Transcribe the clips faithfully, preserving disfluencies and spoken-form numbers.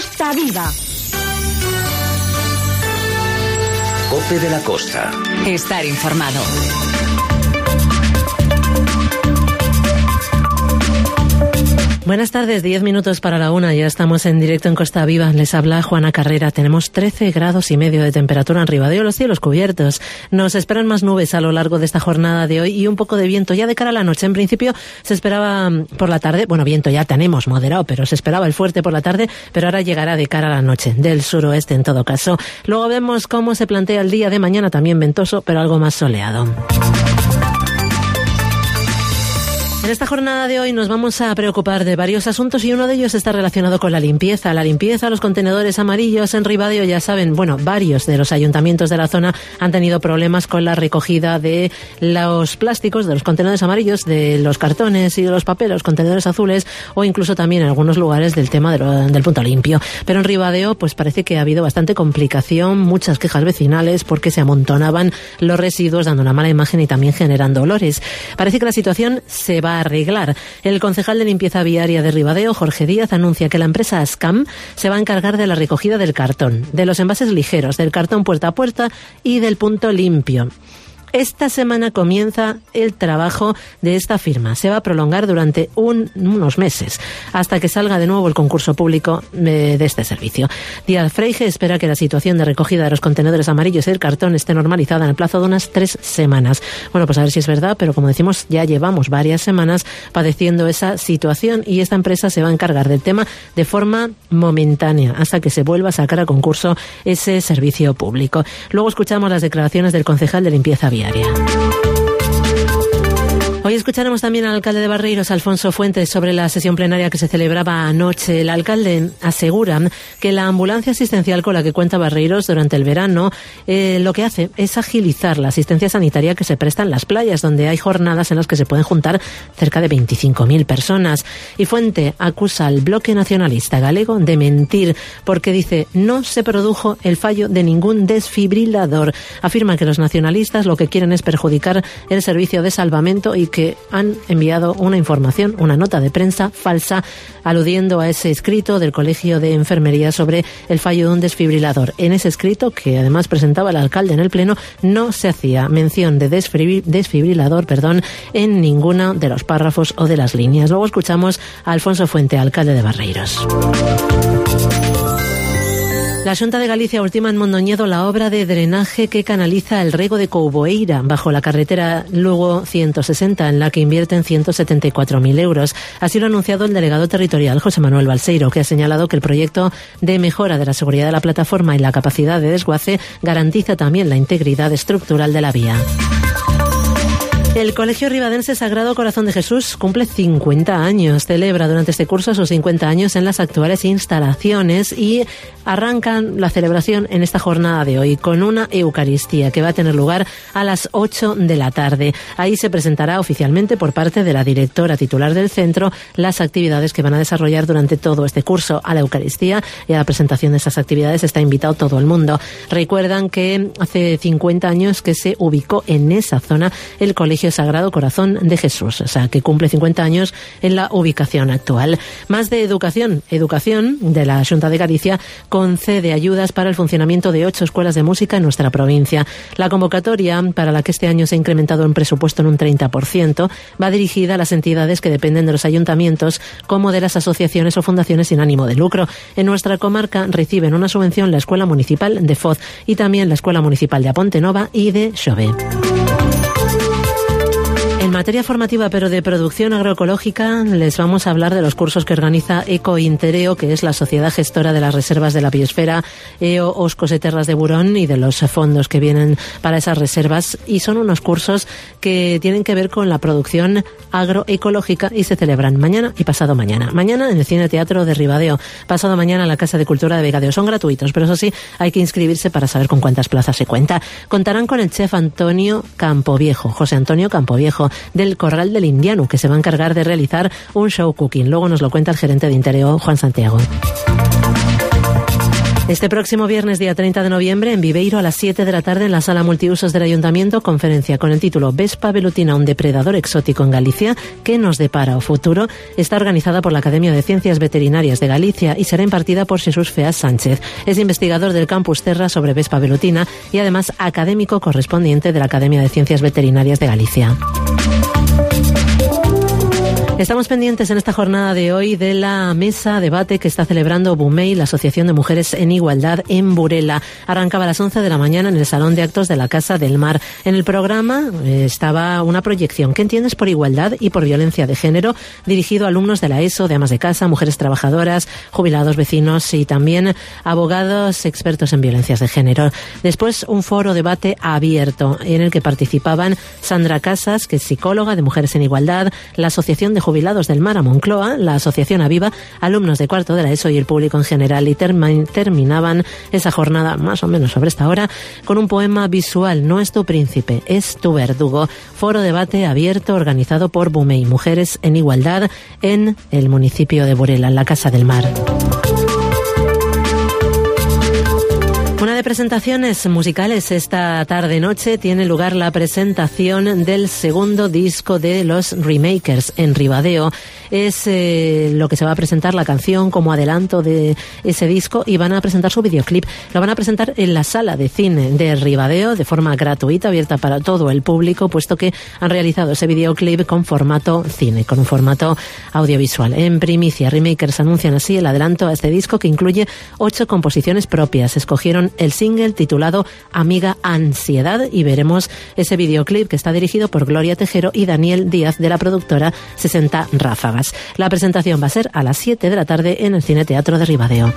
Costa Viva. COPE de la Costa. Estar informado. Buenas tardes, diez minutos para la una, ya estamos en directo en Costa Viva. Les habla Juana Carrera. Tenemos trece grados y medio de temperatura en Ribadeo, los cielos cubiertos. Nos esperan más nubes a lo largo de esta jornada de hoy y un poco de viento ya de cara a la noche. En principio se esperaba por la tarde, bueno, viento ya tenemos moderado, pero se esperaba el fuerte por la tarde, pero ahora llegará de cara a la noche, del suroeste en todo caso. Luego vemos cómo se plantea el día de mañana, también ventoso, pero algo más soleado. En esta jornada de hoy nos vamos a preocupar de varios asuntos y uno de ellos está relacionado con la limpieza. La limpieza, los contenedores amarillos en Ribadeo, ya saben, bueno, varios de los ayuntamientos de la zona han tenido problemas con la recogida de los plásticos, de los contenedores amarillos, de los cartones y de los papeles, los contenedores azules o incluso también en algunos lugares del tema de lo, del punto limpio. Pero en Ribadeo pues parece que ha habido bastante complicación, muchas quejas vecinales porque se amontonaban los residuos dando una mala imagen y también generando olores. Parece que la situación se va a arreglar. El concejal de limpieza viaria de Ribadeo, Jorge Díaz, anuncia que la empresa Ascam se va a encargar de la recogida del cartón, de los envases ligeros, del cartón puerta a puerta y del punto limpio. Esta semana comienza el trabajo de esta firma. Se va a prolongar durante un, unos meses, hasta que salga de nuevo el concurso público de, de este servicio. Díaz Freije espera que la situación de recogida de los contenedores amarillos y el cartón esté normalizada en el plazo de unas tres semanas. Bueno, pues a ver si es verdad, pero como decimos, ya llevamos varias semanas padeciendo esa situación y esta empresa se va a encargar del tema de forma momentánea, hasta que se vuelva a sacar a concurso ese servicio público. Luego escuchamos las declaraciones del concejal de limpieza viaria. Hoy escucharemos también al alcalde de Barreiros, Alfonso Fuentes, sobre la sesión plenaria que se celebraba anoche. El alcalde asegura que la ambulancia asistencial con la que cuenta Barreiros durante el verano eh, lo que hace es agilizar la asistencia sanitaria que se presta en las playas, donde hay jornadas en las que se pueden juntar cerca de veinticinco mil personas. Y Fuente acusa al bloque nacionalista galego de mentir porque dice no se produjo el fallo de ningún desfibrilador. Afirma que los nacionalistas lo que quieren es perjudicar el servicio de salvamento y que han enviado una información, una nota de prensa falsa, aludiendo a ese escrito del Colegio de Enfermería sobre el fallo de un desfibrilador. En ese escrito, que además presentaba el alcalde en el Pleno, no se hacía mención de desfibrilador, perdón, en ninguno de los párrafos o de las líneas. Luego escuchamos a Alfonso Fuente, alcalde de Barreiros. La Xunta de Galicia ultima en Mondoñedo la obra de drenaje que canaliza el rego de Couboeira bajo la carretera Lugo ciento sesenta, en la que invierten ciento setenta y cuatro mil euros. Así lo ha anunciado el delegado territorial, José Manuel Balseiro, que ha señalado que el proyecto de mejora de la seguridad de la plataforma y la capacidad de desguace garantiza también la integridad estructural de la vía. El Colegio Ribadense Sagrado Corazón de Jesús cumple cincuenta años. Celebra durante este curso sus cincuenta años en las actuales instalaciones y arrancan la celebración en esta jornada de hoy con una Eucaristía que va a tener lugar a las ocho de la tarde. Ahí se presentará oficialmente por parte de la directora titular del centro las actividades que van a desarrollar durante todo este curso. A la Eucaristía y a la presentación de esas actividades está invitado todo el mundo. Recuerdan que hace cincuenta años que se ubicó en esa zona el Colegio Sagrado Corazón de Jesús, o sea, que cumple cincuenta años en la ubicación actual. Más de educación. Educación de la Xunta de Galicia concede ayudas para el funcionamiento de ocho escuelas de música en nuestra provincia. La convocatoria, para la que este año se ha incrementado en presupuesto en un treinta por ciento, va dirigida a las entidades que dependen de los ayuntamientos, como de las asociaciones o fundaciones sin ánimo de lucro. En nuestra comarca reciben una subvención la Escuela Municipal de Foz y también la Escuela Municipal de Aponte Nova y de Xove. En materia formativa, pero de producción agroecológica, les vamos a hablar de los cursos que organiza Ecointereo, que es la sociedad gestora de las reservas de la biosfera E O Oscos e Terras de Burón, y de los fondos que vienen para esas reservas. Y son unos cursos que tienen que ver con la producción agroecológica y se celebran mañana y pasado mañana. Mañana en el Cine Teatro de Ribadeo, pasado mañana en la Casa de Cultura de Vegadeo. Son gratuitos, pero eso sí, hay que inscribirse para saber con cuántas plazas se cuenta. Contarán con el chef Antonio Campoviejo, José Antonio Campoviejo, del Corral del Indiano, que se va a encargar de realizar un show cooking. Luego nos lo cuenta el gerente de Intereo, Juan Santiago. Este próximo viernes, día treinta de noviembre, en Viveiro, a las siete de la tarde, en la sala multiusos del Ayuntamiento, conferencia con el título Vespa velutina, un depredador exótico en Galicia, ¿qué nos depara o futuro? Está organizada por la Academia de Ciencias Veterinarias de Galicia y será impartida por Jesús Feas Sánchez. Es investigador del Campus Terra sobre Vespa velutina y además académico correspondiente de la Academia de Ciencias Veterinarias de Galicia. Estamos pendientes en esta jornada de hoy de la mesa debate que está celebrando Bumei, la Asociación de Mujeres en Igualdad, en Burela. Arrancaba a las once de la mañana en el Salón de Actos de la Casa del Mar. En el programa eh, estaba una proyección ¿Qué entiendes por igualdad y por violencia de género?, dirigido a alumnos de la ESO, de amas de casa, mujeres trabajadoras, jubilados, vecinos y también abogados expertos en violencias de género. Después, un foro debate abierto en el que participaban Sandra Casas, que es psicóloga de Mujeres en Igualdad, la Asociación de Jubilados del Mar a Moncloa, la Asociación Aviva, alumnos de cuarto de la ESO y el público en general, y term- terminaban esa jornada más o menos sobre esta hora con un poema visual, No es tu príncipe, es tu verdugo. Foro debate abierto organizado por Bumei, Mujeres en Igualdad, en el municipio de Burela, en la Casa del Mar. Una de presentaciones musicales esta tarde-noche tiene lugar la presentación del segundo disco de los Remakers en Ribadeo. Es eh, lo que se va a presentar, la canción como adelanto de ese disco, y van a presentar su videoclip. Lo van a presentar en la sala de cine de Ribadeo de forma gratuita, abierta para todo el público, puesto que han realizado ese videoclip con formato cine, con un formato audiovisual. En primicia, Remakers anuncian así el adelanto a este disco, que incluye ocho composiciones propias. Escogieron el single titulado Amiga Ansiedad y veremos ese videoclip, que está dirigido por Gloria Tejero y Daniel Díaz, de la productora sesenta Ráfagas. La presentación va a ser a las siete de la tarde en el Cine Teatro de Ribadeo.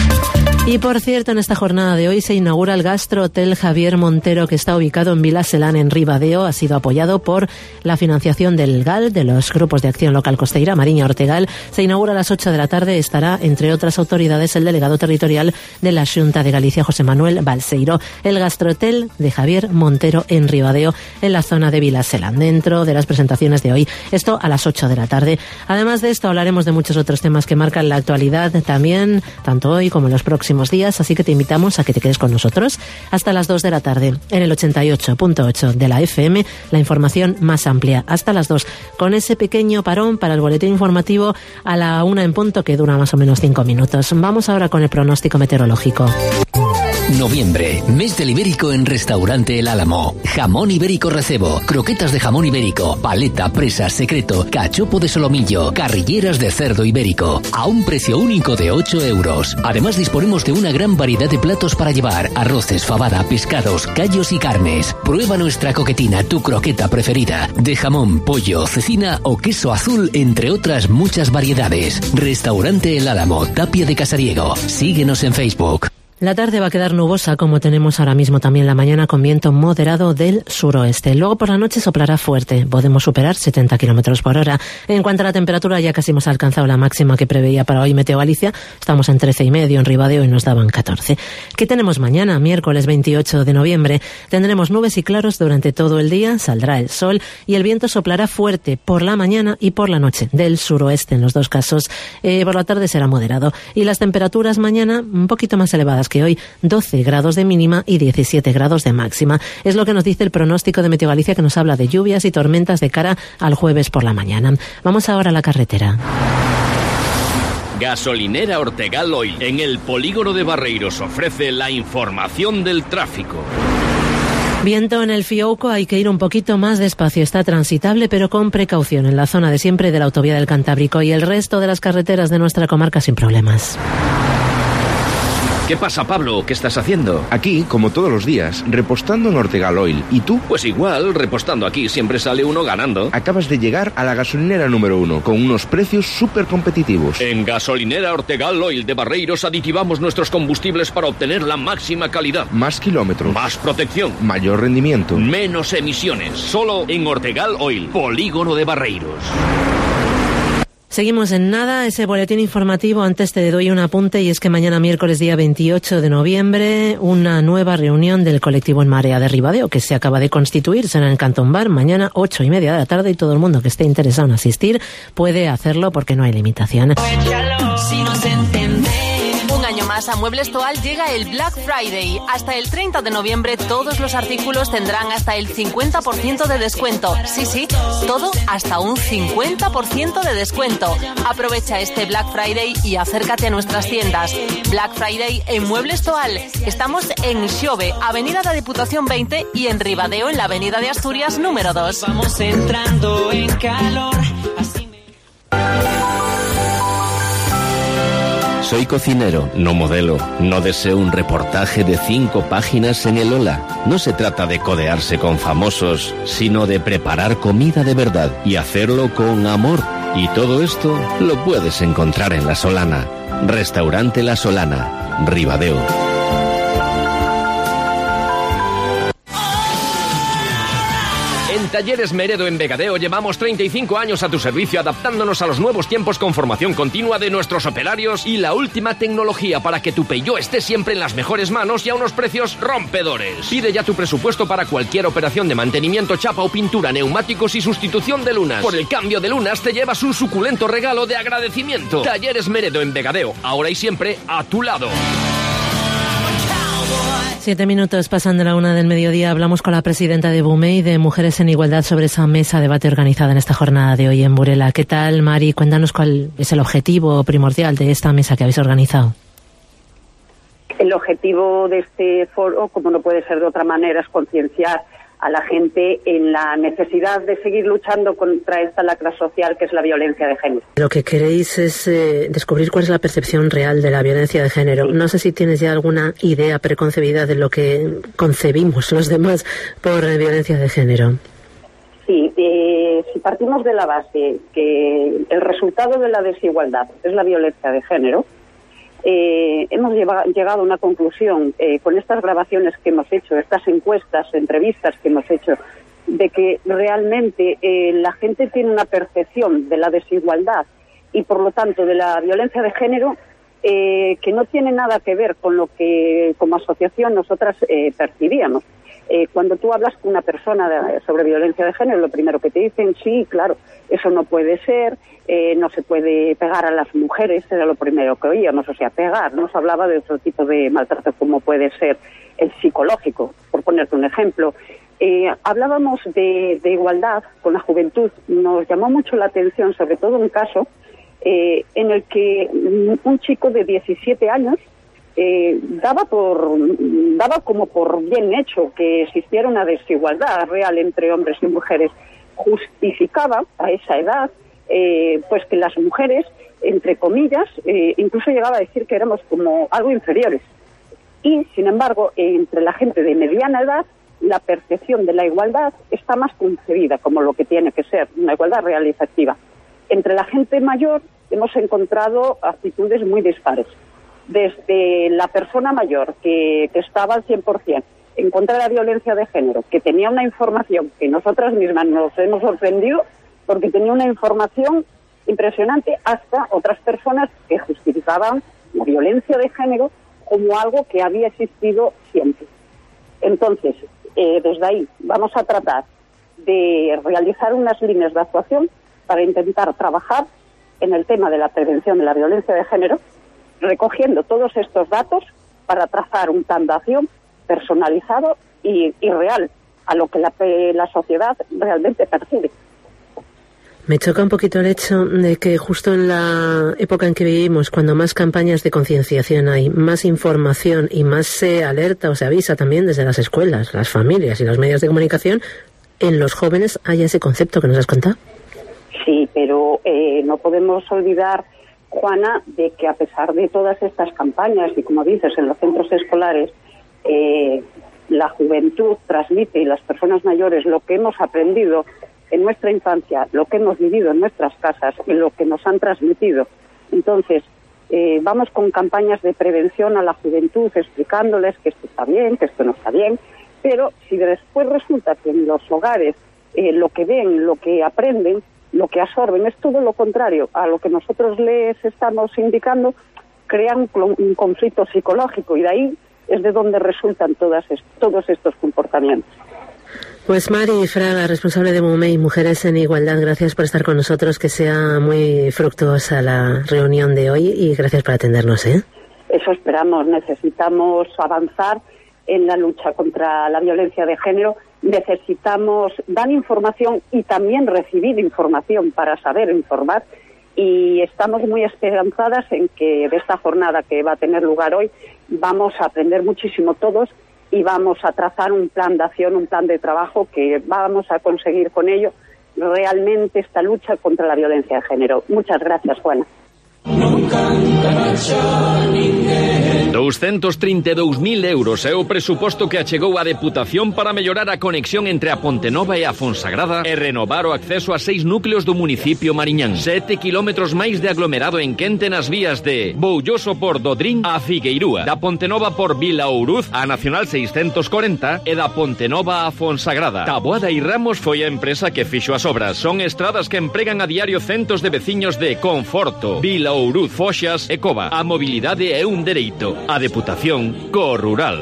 Y por cierto, en esta jornada de hoy se inaugura el Gastro Hotel Javier Montero, que está ubicado en Vila Selán, en Ribadeo. Ha sido apoyado por la financiación del G A L, de los grupos de acción local costeira, Mariña Ortegal. Se inaugura a las ocho de la tarde. Estará, entre otras autoridades, el delegado territorial de la Xunta de Galicia, José Manuel Balseiro. El Gastro Hotel de Javier Montero en Ribadeo, en la zona de Vila Selán, dentro de las presentaciones de hoy. Esto a las ocho de la tarde. Además de esto, hablaremos de muchos otros temas que marcan la actualidad también, tanto hoy como en los próximos días, así que te invitamos a que te quedes con nosotros hasta las dos de la tarde en el ochenta y ocho punto ocho de la F M, la información más amplia hasta las dos, con ese pequeño parón para el boletín informativo a la una en punto, que dura más o menos cinco minutos. Vamos ahora con el pronóstico meteorológico. Noviembre, mes del ibérico en Restaurante El Álamo. Jamón ibérico recebo, croquetas de jamón ibérico, paleta, presa, secreto, cachopo de solomillo, carrilleras de cerdo ibérico, a un precio único de ocho euros. Además, disponemos de una gran variedad de platos para llevar: arroces, fabada, pescados, callos y carnes. Prueba nuestra coquetina, tu croqueta preferida, de jamón, pollo, cecina o queso azul, entre otras muchas variedades. Restaurante El Álamo, Tapia de Casariego. Síguenos en Facebook. La tarde va a quedar nubosa, como tenemos ahora mismo también la mañana, con viento moderado del suroeste. Luego por la noche soplará fuerte, podemos superar setenta kilómetros por hora. En cuanto a la temperatura, ya casi hemos alcanzado la máxima que preveía para hoy Meteo Galicia. Estamos en trece y medio en Ribadeo y nos daban catorce. ¿Qué tenemos mañana? Miércoles veintiocho de noviembre. Tendremos nubes y claros durante todo el día, saldrá el sol y el viento soplará fuerte por la mañana y por la noche, del suroeste en los dos casos. Eh, por la tarde será moderado. Y las temperaturas mañana un poquito más elevadas que hoy, doce grados de mínima y diecisiete grados de máxima. Es lo que nos dice el pronóstico de Meteo Galicia, que nos habla de lluvias y tormentas de cara al jueves por la mañana. Vamos ahora a la carretera. Gasolinera Ortegal Oil, en el polígono de Barreiros, ofrece la información del tráfico. Viento en el Fiouco, hay que ir un poquito más despacio. Está transitable, pero con precaución en la zona de siempre de la autovía del Cantábrico, y el resto de las carreteras de nuestra comarca sin problemas. ¿Qué pasa, Pablo? ¿Qué estás haciendo? Aquí, como todos los días, repostando en Ortegal Oil. ¿Y tú? Pues igual, repostando aquí siempre sale uno ganando. Acabas de llegar a la gasolinera número uno, con unos precios súper competitivos. En Gasolinera Ortegal Oil de Barreiros aditivamos nuestros combustibles para obtener la máxima calidad. Más kilómetros. Más protección. Mayor rendimiento. Menos emisiones. Solo en Ortegal Oil, polígono de Barreiros. Seguimos en nada, ese boletín informativo. Antes te doy un apunte, y es que mañana miércoles día veintiocho de noviembre, una nueva reunión del colectivo En Marea de Ribadeo, que se acaba de constituir, será en el Cantón Bar, mañana ocho y media de la tarde, y todo el mundo que esté interesado en asistir puede hacerlo porque no hay limitación. Si nos entendemos, un año año más a Muebles Toal llega el Black Friday. Hasta el treinta de noviembre todos los artículos tendrán hasta el cincuenta por ciento de descuento. Sí, sí, todo hasta un cincuenta por ciento de descuento. Aprovecha este Black Friday y acércate a nuestras tiendas. Black Friday en Muebles Toal. Estamos en Xove, Avenida de la Diputación veinte, y en Ribadeo, en la Avenida de Asturias número dos. Vamos entrando en calor. Soy cocinero, no modelo. No deseo un reportaje de cinco páginas en el Ola. No se trata de codearse con famosos, sino de preparar comida de verdad y hacerlo con amor. Y todo esto lo puedes encontrar en La Solana. Restaurante La Solana, Ribadeo. En Talleres Meredo en Vegadeo llevamos treinta y cinco años a tu servicio, adaptándonos a los nuevos tiempos con formación continua de nuestros operarios y la última tecnología para que tu Peugeot esté siempre en las mejores manos y a unos precios rompedores. Pide ya tu presupuesto para cualquier operación de mantenimiento, chapa o pintura, neumáticos y sustitución de lunas. Por el cambio de lunas te llevas un suculento regalo de agradecimiento. Talleres Meredo en Vegadeo, ahora y siempre a tu lado. Siete minutos pasando la una del mediodía, hablamos con la presidenta de BUMEI, de Mujeres en Igualdad, sobre esa mesa de debate organizada en esta jornada de hoy en Burela. ¿Qué tal, Mari? Cuéntanos cuál es el objetivo primordial de esta mesa que habéis organizado. El objetivo de este foro, como no puede ser de otra manera, es concienciar a la gente en la necesidad de seguir luchando contra esta lacra social que es la violencia de género. Lo que queréis es eh, descubrir cuál es la percepción real de la violencia de género. Sí. No sé si tienes ya alguna idea preconcebida de lo que concebimos los demás por eh, violencia de género. Sí, eh, si partimos de la base que el resultado de la desigualdad es la violencia de género, Eh, hemos lleva, llegado a una conclusión eh, con estas grabaciones que hemos hecho, estas encuestas, entrevistas que hemos hecho, de que realmente eh, la gente tiene una percepción de la desigualdad y por lo tanto de la violencia de género eh, que no tiene nada que ver con lo que como asociación nosotras eh, percibíamos. Eh, cuando tú hablas con una persona de, sobre violencia de género, lo primero que te dicen, sí, claro, eso no puede ser, eh, no se puede pegar a las mujeres, era lo primero que oíamos, o sea, pegar, no se hablaba de otro tipo de maltrato como puede ser el psicológico, por ponerte un ejemplo. Eh, hablábamos de, de igualdad con la juventud, nos llamó mucho la atención, sobre todo un caso eh, en el que un chico de diecisiete años Eh, daba por daba como por bien hecho que existiera una desigualdad real entre hombres y mujeres. Justificaba a esa edad eh, pues que las mujeres, entre comillas, eh, incluso llegaba a decir que éramos como algo inferiores. Y, sin embargo, eh, entre la gente de mediana edad, la percepción de la igualdad está más concebida como lo que tiene que ser, una igualdad real y efectiva. Entre la gente mayor hemos encontrado actitudes muy dispares. Desde la persona mayor que, que estaba al cien por ciento en contra de la violencia de género, que tenía una información que nosotras mismas nos hemos sorprendido porque tenía una información impresionante, hasta otras personas que justificaban la violencia de género como algo que había existido siempre. Entonces, eh, desde ahí vamos a tratar de realizar unas líneas de actuación para intentar trabajar en el tema de la prevención de la violencia de género, recogiendo todos estos datos para trazar un plan de acción personalizado y, y real a lo que la, la sociedad realmente percibe. Me choca un poquito el hecho de que justo en la época en que vivimos, cuando más campañas de concienciación hay, más información y más se alerta o se avisa también desde las escuelas, las familias y los medios de comunicación, en los jóvenes haya ese concepto que nos has contado. Sí, pero eh, no podemos olvidar, Juana, de que a pesar de todas estas campañas y, como dices, en los centros escolares, eh, la juventud transmite y las personas mayores lo que hemos aprendido en nuestra infancia, lo que hemos vivido en nuestras casas y lo que nos han transmitido. Entonces, eh, vamos con campañas de prevención a la juventud, explicándoles que esto está bien, que esto no está bien, pero si después resulta que en los hogares eh, lo que ven, lo que aprenden, lo que absorben es todo lo contrario a lo que nosotros les estamos indicando, crean un conflicto psicológico y de ahí es de donde resultan todas est- todos estos comportamientos. Pues Mari Fraga, responsable de BUMEI, Mujeres en Igualdad, gracias por estar con nosotros, que sea muy fructuosa la reunión de hoy y gracias por atendernos, ¿eh? Eso esperamos. Necesitamos avanzar en la lucha contra la violencia de género. Necesitamos dar información y también recibir información para saber informar. Y estamos muy esperanzadas en que de esta jornada que va a tener lugar hoy vamos a aprender muchísimo todos y vamos a trazar un plan de acción, un plan de trabajo que vamos a conseguir con ello realmente esta lucha contra la violencia de género. Muchas gracias, Juana. doscientos treinta y dos mil euros é o presuposto que achegou a Deputación para mellorar a conexión entre a Pontenova e a Fonsagrada e renovar o acceso a seis núcleos do municipio mariñán. Sete kilómetros máis de aglomerado en quente nas vías de Boulloso por Dodrín a Figueirúa, da Pontenova por Vila Ouruz a Nacional seiscentos corenta e da Pontenova a Fonsagrada. Taboada e Ramos foi a empresa que fixo as obras. Son estradas que empregan a diario centos de veciños de Conforto, Vila Ouruz, Foxas e Cova. A mobilidade é un dereito. A Deputación co rural.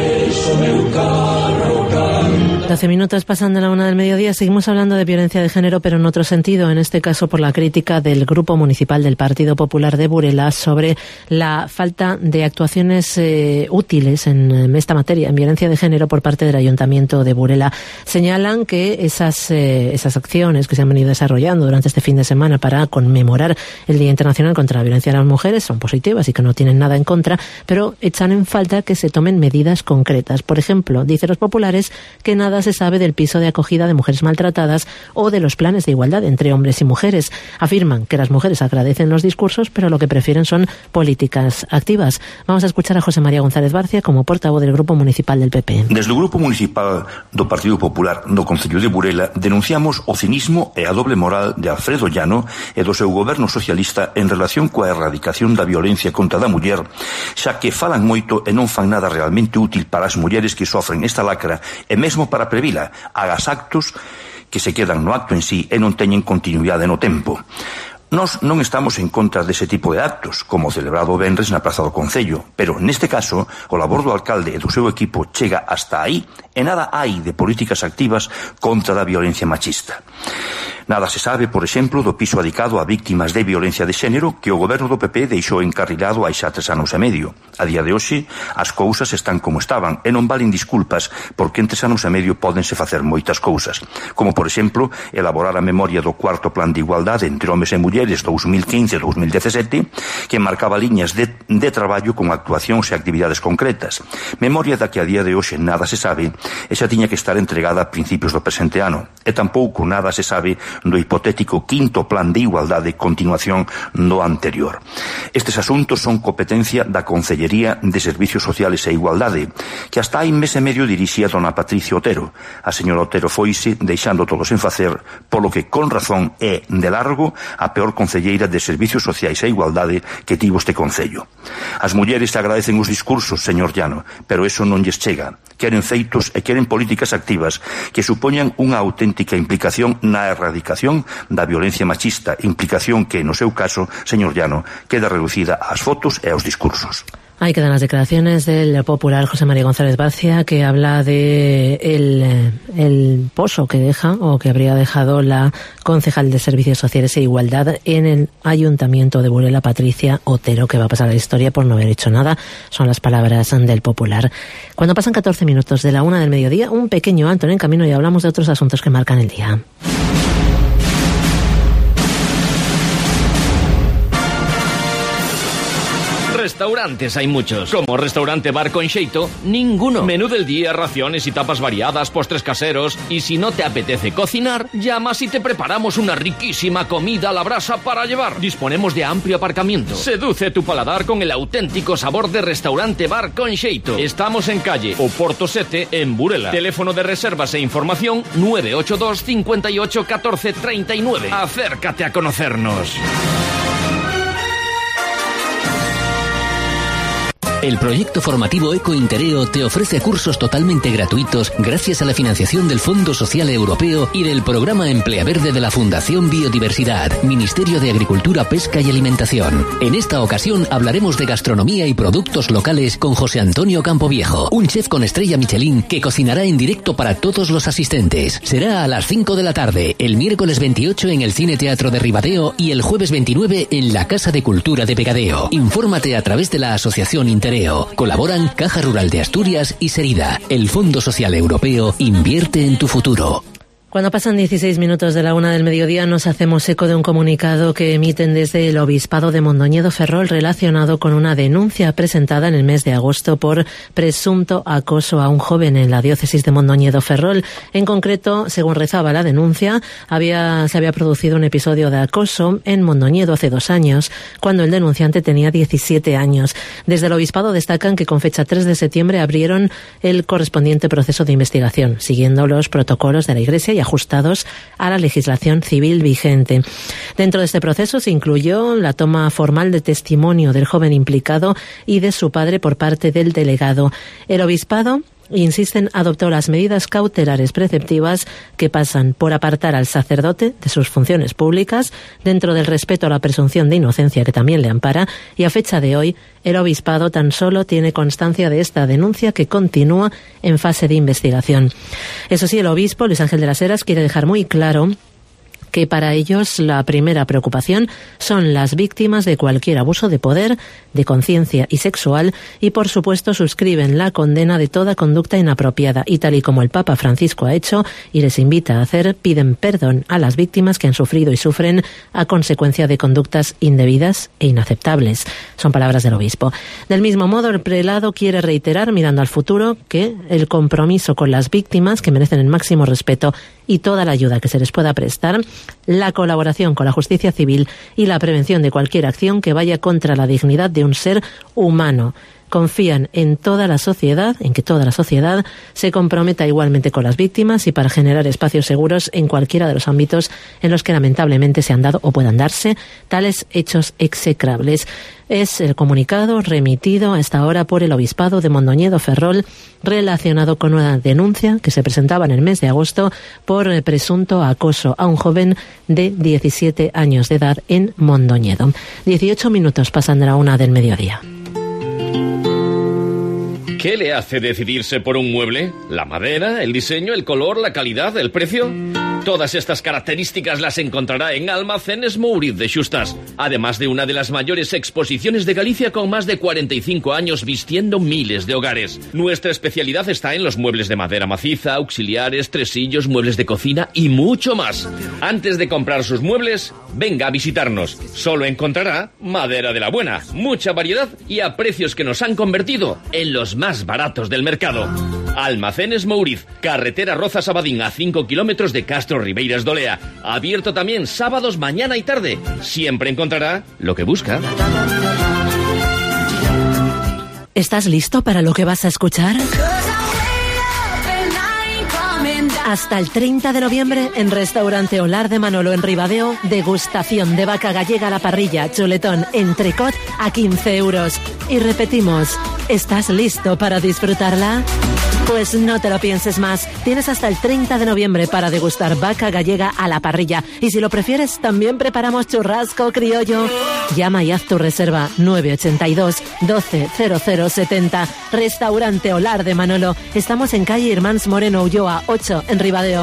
doce minutos pasan de la una del mediodía. Seguimos hablando de violencia de género, pero en otro sentido, en este caso por la crítica del Grupo Municipal del Partido Popular de Burela sobre la falta de actuaciones eh, útiles en esta materia, en violencia de género, por parte del Ayuntamiento de Burela. Señalan que esas, eh, esas acciones que se han venido desarrollando durante este fin de semana para conmemorar el Día Internacional contra la Violencia de las Mujeres son positivas y que no tienen nada en contra, pero echan en falta que se tomen medidas concretas. Por ejemplo, dicen los populares que nada se sabe del piso de acogida de mujeres maltratadas o de los planes de igualdad entre hombres y mujeres. Afirman que las mujeres agradecen los discursos, pero lo que prefieren son políticas activas. Vamos a escuchar a José María González Barcia como portavoz del Grupo Municipal del P P. Desde o Grupo Municipal do Partido Popular do Concello de Burela denunciamos o cinismo e a doble moral de Alfredo Llano e do seu goberno socialista en relación coa erradicación da violencia contra a muller, xa que falan moito e non fan nada realmente útil para as mulleres que sofren esta lacra e mesmo para previla, hagas actos que se quedan no acto en sí e non teñen continuidade no tempo. Nós non estamos en contra dese tipo de actos, como o celebrado o venres na Praza do Concello, pero neste caso o labor do alcalde e do seu equipo chega hasta aí e nada hai de políticas activas contra a violencia machista. Nada se sabe, por exemplo, do piso adicado a víctimas de violencia de xénero que o goberno do P P deixou encarrilado hai xa tres anos e medio. A día de hoxe, as cousas están como estaban e non valen disculpas porque en tres anos e medio pódense facer moitas cousas, como, por exemplo, elaborar a memoria do cuarto plan de igualdade entre homes e mulleres dous mil quince a dous mil dezasete, que marcaba liñas de, de traballo con actuacións e actividades concretas. Memoria da que a día de hoxe nada se sabe e xa tiña que estar entregada a principios do presente ano. E tampouco nada se sabe do hipotético quinto plan de igualdade continuación do anterior. Estes asuntos son competencia da Concellería de Servicios Sociales e Igualdade, que hasta hai mes e medio dirixía dona Patricia Otero. A señora Otero foise deixando todos en facer, polo que con razón é de largo a peor concelleira de Servicios Sociais e Igualdade que tivo este concello. As mulleres agradecen os discursos, señor Llano, pero eso non lles chega. Queren feitos e queren políticas activas que supoñan unha auténtica implicación na erradicación da violencia machista, implicación que, no seu caso, señor Llano, queda reducida ás fotos e aos discursos. Ahí quedan las declaraciones del popular José María González Barcia, que habla de el, el pozo que deja o que habría dejado la concejal de Servicios Sociales e Igualdad en el Ayuntamiento de Burela, Patricia Otero, que va a pasar a la historia por no haber hecho nada. Son las palabras del popular. Cuando pasan catorce minutos de la una del mediodía, un pequeño alto en el camino y hablamos de otros asuntos que marcan el día. Restaurantes hay muchos. Como Restaurante Bar Conxeito, ninguno. Menú del día, raciones y tapas variadas, postres caseros. Y si no te apetece cocinar, llamas y te preparamos una riquísima comida a la brasa para llevar. Disponemos de amplio aparcamiento. Seduce tu paladar con el auténtico sabor de Restaurante Bar Conxeito. Estamos en calle Oporto siete, en Burela. Teléfono de reservas e información nueve ocho dos, cincuenta y ocho, catorce, treinta y nueve. Acércate a conocernos. El proyecto formativo Ecointereo te ofrece cursos totalmente gratuitos gracias a la financiación del Fondo Social Europeo y del Programa Emplea Verde de la Fundación Biodiversidad, Ministerio de Agricultura, Pesca y Alimentación. En esta ocasión hablaremos de gastronomía y productos locales con José Antonio Campoviejo, un chef con estrella Michelin que cocinará en directo para todos los asistentes. Será a las cinco de la tarde, el miércoles veintiocho en el Cine Teatro de Ribadeo y el jueves veintinueve en la Casa de Cultura de Vegadeo. Infórmate a través de la Asociación Intereo. Colaboran Caja Rural de Asturias y Serida. El Fondo Social Europeo invierte en tu futuro. Cuando pasan dieciséis minutos de la una del mediodía nos hacemos eco de un comunicado que emiten desde el Obispado de Mondoñedo Ferrol relacionado con una denuncia presentada en el mes de agosto por presunto acoso a un joven en la diócesis de Mondoñedo Ferrol. En concreto, según rezaba la denuncia, había, se había producido un episodio de acoso en Mondoñedo hace dos años, cuando el denunciante tenía diecisiete años. Desde el Obispado destacan que con fecha tres de septiembre abrieron el correspondiente proceso de investigación, siguiendo los protocolos de la Iglesia y ajustados a la legislación civil vigente. Dentro de este proceso se incluyó la toma formal de testimonio del joven implicado y de su padre por parte del delegado. El obispado, insisten, adoptó las medidas cautelares preceptivas que pasan por apartar al sacerdote de sus funciones públicas dentro del respeto a la presunción de inocencia que también le ampara, y a fecha de hoy el obispado tan solo tiene constancia de esta denuncia que continúa en fase de investigación. Eso sí, el obispo Luis Ángel de las Heras quiere dejar muy claro que para ellos la primera preocupación son las víctimas de cualquier abuso de poder, de conciencia y sexual, y por supuesto suscriben la condena de toda conducta inapropiada, y tal y como el Papa Francisco ha hecho y les invita a hacer, piden perdón a las víctimas que han sufrido y sufren a consecuencia de conductas indebidas e inaceptables. Son palabras del obispo. Del mismo modo, el prelado quiere reiterar, mirando al futuro, que el compromiso con las víctimas, que merecen el máximo respeto y toda la ayuda que se les pueda prestar, la colaboración con la justicia civil y la prevención de cualquier acción que vaya contra la dignidad de un ser humano. Confían en toda la sociedad, en que toda la sociedad se comprometa igualmente con las víctimas y para generar espacios seguros en cualquiera de los ámbitos en los que lamentablemente se han dado o puedan darse tales hechos execrables. Es el comunicado remitido a esta hora por el Obispado de Mondoñedo Ferrol relacionado con una denuncia que se presentaba en el mes de agosto por presunto acoso a un joven de diecisiete años de edad en Mondoñedo. dieciocho minutos pasan de la una del mediodía. ¿Qué le hace decidirse por un mueble? ¿La madera, el diseño, el color, la calidad, el precio? Todas estas características las encontrará en Almacenes Mouriz de Xustas, además de una de las mayores exposiciones de Galicia con más de cuarenta y cinco años vistiendo miles de hogares. Nuestra especialidad está en los muebles de madera maciza, auxiliares, tresillos, muebles de cocina y mucho más. Antes de comprar sus muebles, venga a visitarnos. Solo encontrará madera de la buena, mucha variedad y a precios que nos han convertido en los más baratos del mercado. Almacenes Mouriz, carretera Rozas-Abadín a cinco kilómetros de Castro Ribeiras de Olea. Abierto también sábados mañana y tarde. Siempre encontrará lo que busca. ¿Estás listo para lo que vas a escuchar? Hasta el treinta de noviembre en Restaurante Olar de Manolo en Ribadeo, degustación de vaca gallega a la parrilla, chuletón, entrecot a quince euros. Y repetimos, ¿estás listo para disfrutarla? Pues no te lo pienses más. Tienes hasta el treinta de noviembre para degustar vaca gallega a la parrilla. Y si lo prefieres, también preparamos churrasco criollo. Llama y haz tu reserva nueve ochenta y dos, doce, cero cero setenta. Restaurante Olar de Manolo. Estamos en calle Irmáns Moreno Ulloa ocho, en Ribadeo.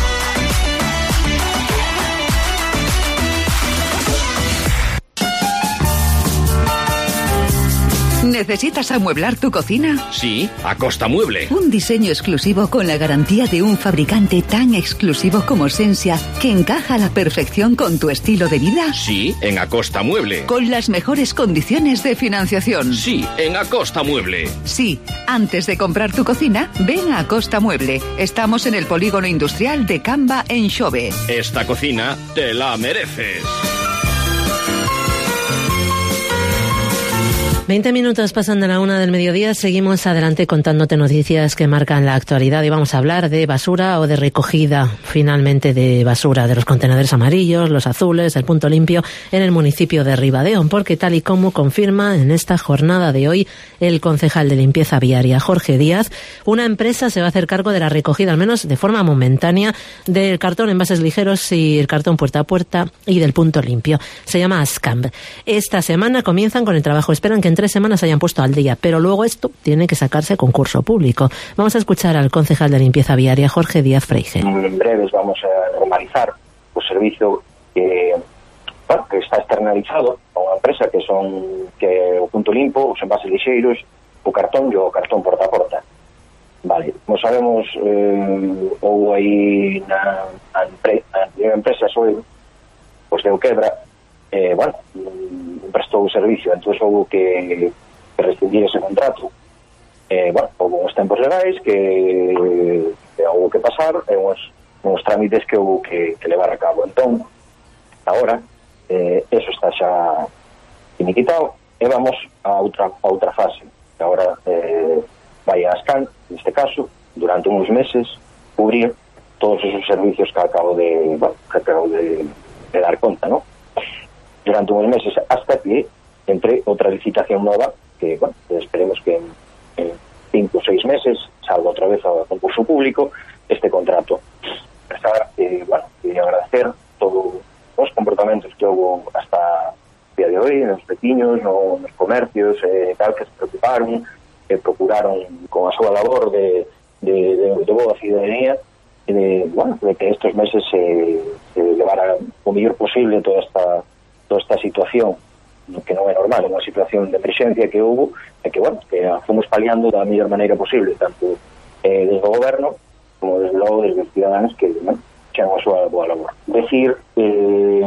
¿Necesitas amueblar tu cocina? Sí, Acosta Mueble. Un diseño exclusivo con la garantía de un fabricante tan exclusivo como Sensia, que encaja a la perfección con tu estilo de vida. Sí, en Acosta Mueble. Con las mejores condiciones de financiación. Sí, en Acosta Mueble. Sí, antes de comprar tu cocina, ven a Acosta Mueble. Estamos en el polígono industrial de Camba, en Xove. Esta cocina te la mereces. Veinte minutos pasan de la una del mediodía, seguimos adelante contándote noticias que marcan la actualidad y vamos a hablar de basura o de recogida, finalmente de basura, de los contenedores amarillos, los azules, el punto limpio en el municipio de Ribadeo, porque tal y como confirma en esta jornada de hoy el concejal de limpieza viaria, Jorge Díaz, una empresa se va a hacer cargo de la recogida, al menos de forma momentánea, del cartón envases ligeros y el cartón puerta a puerta y del punto limpio. Se llama Ascamp. Esta semana comienzan con el trabajo, esperan que en tres semanas hayan puesto al día, pero luego esto tiene que sacarse concurso público. Vamos a escuchar al concejal de limpieza viaria, Jorge Díaz Freige. En breves vamos a normalizar o servicio que, bueno, que está externalizado a unha empresa que son que o punto limpo, os envases lixeiros, o cartón e o cartón porta a porta. Vale, como sabemos, eh, houve aí na, na, empre, na empresa Soil, pois deu quebra, eh, bueno, prestou o servicio, entón houve que, que rescindir ese contrato. Eh, bueno, houve uns tempos legais que, que houve que pasar e uns, uns trámites que houve que, que levar a cabo. Entón, agora, eh, eso está xa finiquitado e vamos a outra, a outra fase. Agora eh, vai a Ascamp, neste caso, durante uns meses, cubrir todos esos servicios que acabo de, bueno, que acabo de, de dar conta, ¿no? Durante uns meses hasta que entre outra licitación nova que, bueno, esperemos que en, en cinco ou seis meses salga outra vez ao concurso público este contrato. Estar, eh, bueno, e agradecer todos os comportamentos que houve hasta o día de hoy nos veciños, no, nos comercios e eh, tal, que se preocuparon, que procuraron con a súa labor de, de, de, de boa ciudadanía e de, bueno, de que estes meses se, se levara o mellor posible toda esta toda esta situación que non é normal, é unha situación de emerxencia que houve e que, bueno, que a fomos paliando da mellor maneira posible, tanto eh, desde o goberno como desde logo desde os ciudadanos que, bueno, xeran a súa boa labor. Decir eh,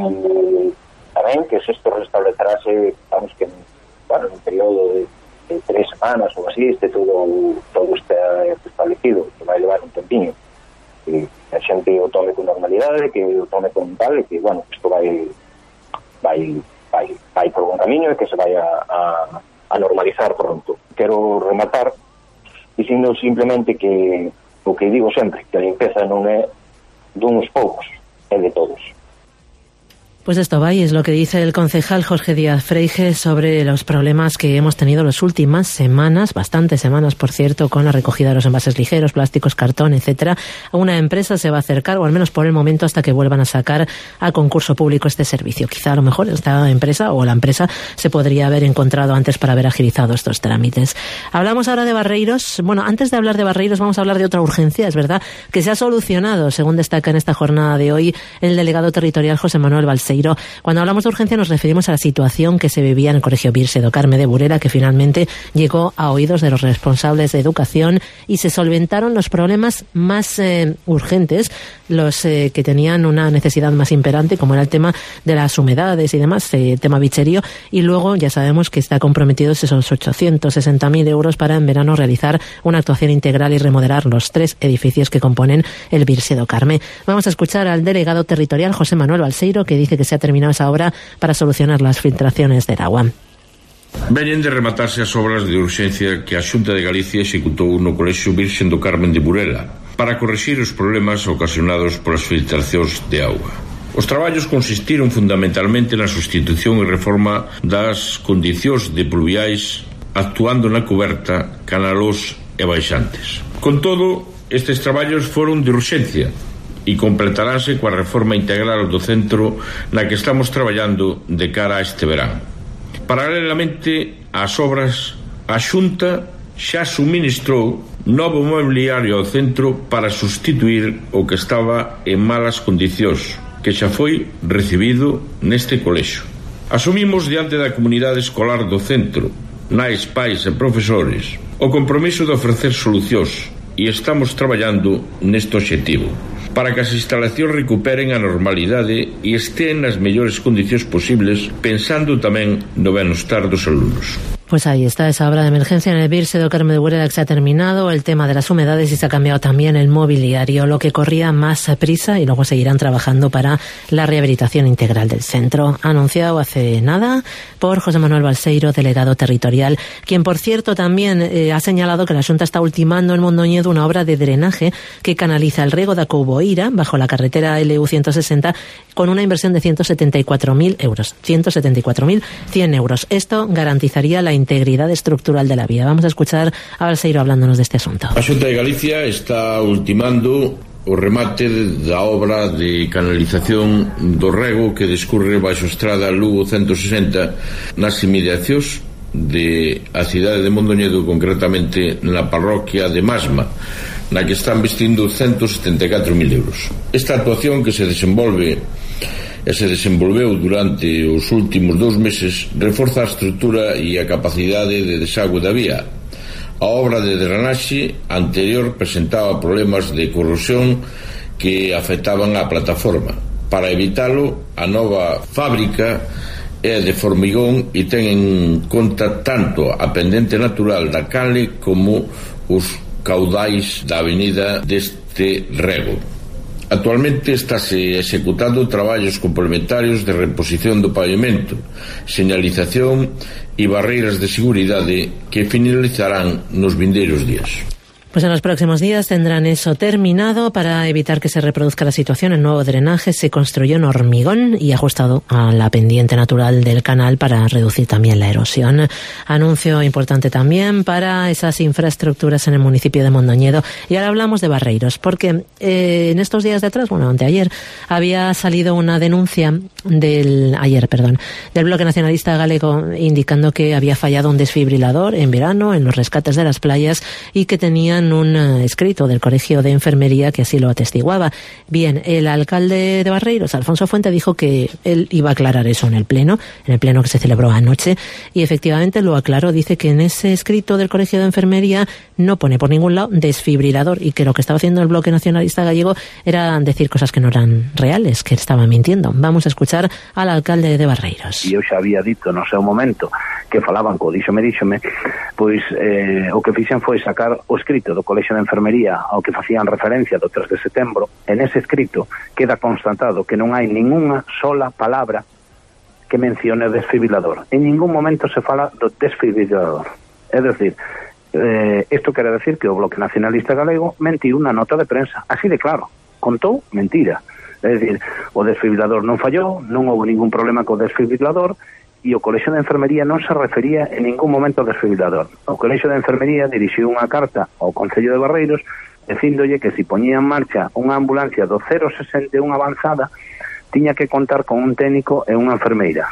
tamén que se isto restablecerase, vamos que, bueno, en un período de, de tres semanas ou así, este todo todo este establecido, que vai levar un tempiño, que a xente o tome con normalidade, que o tome con tal, e que, bueno, isto vai vai, vai, vai por un camiño e que se vai a, a, a normalizar pronto. Quero rematar dicindo simplemente que o que digo sempre, que a limpeza non é duns poucos, é de todos. Pues esto va y es lo que dice el concejal Jorge Díaz Freige sobre los problemas que hemos tenido las últimas semanas, bastantes semanas por cierto, con la recogida de los envases ligeros, plásticos, cartón, etcétera. Una empresa se va a acercar, o al menos por el momento, hasta que vuelvan a sacar a concurso público este servicio. Quizá a lo mejor esta empresa o la empresa se podría haber encontrado antes para haber agilizado estos trámites. Hablamos ahora de Barreiros. Bueno, antes de hablar de Barreiros vamos a hablar de otra urgencia, es verdad, que se ha solucionado, según destaca en esta jornada de hoy el delegado territorial José Manuel Balseiro. Cuando hablamos de urgencia nos referimos a la situación que se vivía en el Colegio Virse do Carme de Burela, que finalmente llegó a oídos de los responsables de educación y se solventaron los problemas más eh, urgentes, los eh, que tenían una necesidad más imperante, como era el tema de las humedades y demás, eh, tema bicherío, y luego ya sabemos que está comprometido esos ochocientos sesenta mil euros para en verano realizar una actuación integral y remodelar los tres edificios que componen el Virse do Carme. Vamos a escuchar al delegado territorial José Manuel Balseiro, que dice que se ha terminado esa obra para solucionar las filtraciones del agua. Veñen de rematarse as obras de urxencia que a Xunta de Galicia executou no Colexio Virxe do Carmen de Burela para corrixir os problemas ocasionados polas filtracións de auga. Os traballos consistiron fundamentalmente na sustitución e reforma das condicións de pluviais, actuando na coberta, canalós e baixantes. Con todo, estes traballos foron de urxencia e completaránse coa reforma integral do centro na que estamos traballando de cara a este verán. Paralelamente ás obras, a Xunta xa suministrou novo mobiliario ao centro para sustituir o que estaba en malas condicións, que xa foi recibido neste colexio. Asumimos diante da comunidade escolar do centro, nais, pais e profesores, o compromiso de ofrecer solucións e estamos traballando neste obxectivo, para que as instalacións recuperen a normalidade e estén nas mellores condicións posibles, pensando tamén no benestar dos alumnos. Pues ahí está esa obra de emergencia en el Virse do Carme de Burela que se ha terminado, el tema de las humedades y se ha cambiado también el mobiliario, lo que corría más prisa y luego seguirán trabajando para la rehabilitación integral del centro. Anunciado hace nada por José Manuel Balseiro, delegado territorial, quien por cierto también eh, ha señalado que la Xunta está ultimando en Mondoñedo una obra de drenaje que canaliza el rego da Couboeira bajo la carretera L U ciento sesenta con una inversión de ciento setenta y cuatro mil euros, ciento setenta y cuatro mil cien euros. Esto garantizaría la integridad estructural de la vía. Vamos a escuchar a Balseiro hablándonos de este asunto. A Xunta de Galicia está ultimando o remate da obra de canalización do rego que discurre baixo estrada Lugo ciento sesenta nas inmediacións de a cidade de Mondoñedo, concretamente na parroquia de Masma, na que están vestindo ciento setenta e catro mil euros. Esta actuación que se desenvolve e se desenvolveu durante os últimos dous meses reforza a estrutura e a capacidade de desagüe da vía. A obra de drenaxe anterior presentaba problemas de corrosión que afectaban a plataforma. Para evitalo, a nova fábrica é de formigón e ten en conta tanto a pendente natural da cale como os caudais da avenida deste rego. Actualmente estáse executando traballos complementarios de reposición do pavimento, señalización e barreiras de seguridade que finalizarán nos vindeiros días. Pues en los próximos días tendrán eso terminado. Para evitar que se reproduzca la situación, el nuevo drenaje se construyó en hormigón y ajustado a la pendiente natural del canal para reducir también la erosión. Anuncio importante también para esas infraestructuras en el municipio de Mondoñedo. Y ahora hablamos de Barreiros, porque eh, en estos días de atrás, bueno, anteayer, había salido una denuncia del, ayer, perdón, del Bloque Nacionalista Galego indicando que había fallado un desfibrilador en verano en los rescates de las playas y que tenían un escrito del Colegio de Enfermería que así lo atestiguaba. Bien, el alcalde de Barreiros, Alfonso Fuente, dijo que él iba a aclarar eso en el pleno, en el pleno que se celebró anoche, y efectivamente lo aclaró. Dice que en ese escrito del Colegio de Enfermería no pone por ningún lado desfibrilador y que lo que estaba haciendo el Bloque Nacionalista Gallego era decir cosas que no eran reales, que estaba mintiendo. Vamos a escuchar al alcalde de Barreiros. E eu xa había dito no seu momento que falaban co díxome, díxome, pois eh, o que fixen foi sacar o escrito do Colexio de Enfermería ao que facían referencia do tres de setembro. En ese escrito queda constatado que non hai ninguna sola palabra que mencione o desfibrilador. En ningún momento se fala do desfibrilador. É dicir, eh, isto quere decir que o Bloque Nacionalista Galego mentiu na nota de prensa, así de claro, contou mentira. É dicir, o desfibrilador non fallou, non houve ningún problema co desfibrilador, e o Colexio de Enfermería non se refería en ningún momento ao desfibrilador. O Colexio de Enfermería dirixiu unha carta ao Concello de Barreiros dicíndolle que se poñía en marcha unha ambulancia do cero sesenta e un avanzada tiña que contar con un técnico e unha enfermeira.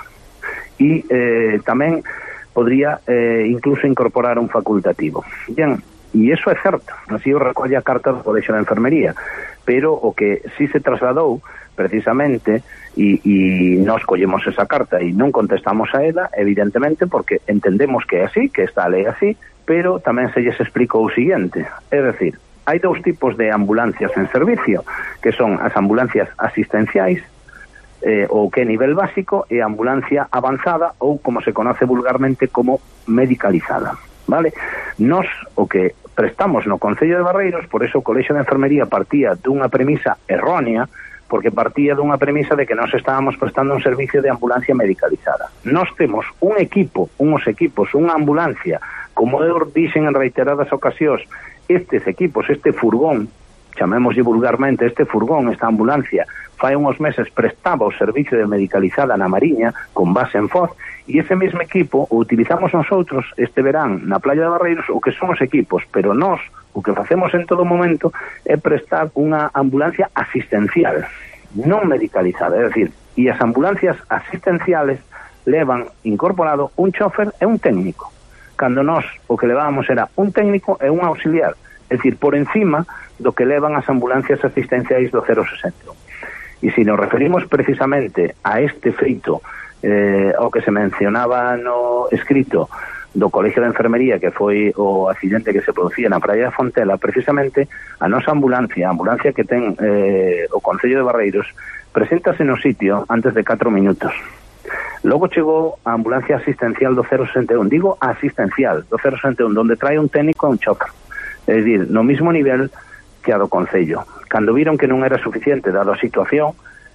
E eh, tamén podría eh, incluso incorporar un facultativo. Bien, e iso é certo, así o recolle a carta do Colexio de Enfermería, pero o que sí se trasladou precisamente e, e nós collemos esa carta e non contestamos a ela, evidentemente porque entendemos que é así, que esta lei é así, pero tamén se lles explicou o siguiente, é dicir, hai dous tipos de ambulancias en servicio, que son as ambulancias asistenciais, eh, ou que é nivel básico, e a ambulancia avanzada, ou como se conoce vulgarmente como medicalizada, vale? Nós o que prestamos no Concello de Barreiros, por eso o Colexio de Enfermería partía dunha premisa errónea, porque partía dunha premisa de que nós estábamos prestando un servicio de ambulancia medicalizada. Nós temos un equipo, unos equipos, unha ambulancia, como eu dixen en reiteradas ocasións, estes equipos, este furgón, chamémoslle vulgarmente este furgón, esta ambulancia, fai uns meses prestaba o servicio de medicalizada na Mariña, con base en Foz, e ese mesmo equipo o utilizamos nosotros este verán na playa de Barreiros, o que son os equipos, pero nós o que facemos en todo momento é prestar unha ambulancia asistencial, non medicalizada, é dicir, e as ambulancias asistenciales levan incorporado un chofer e un técnico, cando nós o que levábamos era un técnico e un auxiliar, é dicir, por encima do que levan as ambulancias asistenciais do cero sesenta. E se nos referimos precisamente a este feito, eh, o que se mencionaba no escrito do Colegio de Enfermería, que foi o accidente que se producía na praia de Fontela, precisamente a nosa ambulancia, a ambulancia que ten eh, o Concello de Barreiros, preséntase no sitio antes de catro minutos. Logo chegou a ambulancia asistencial do cero sesenta e un, digo asistencial do cero sesenta e un, donde trae un técnico e un chofer, é dicir, no mismo nivel que a do Concello. Cando viron que non era suficiente dado a situación,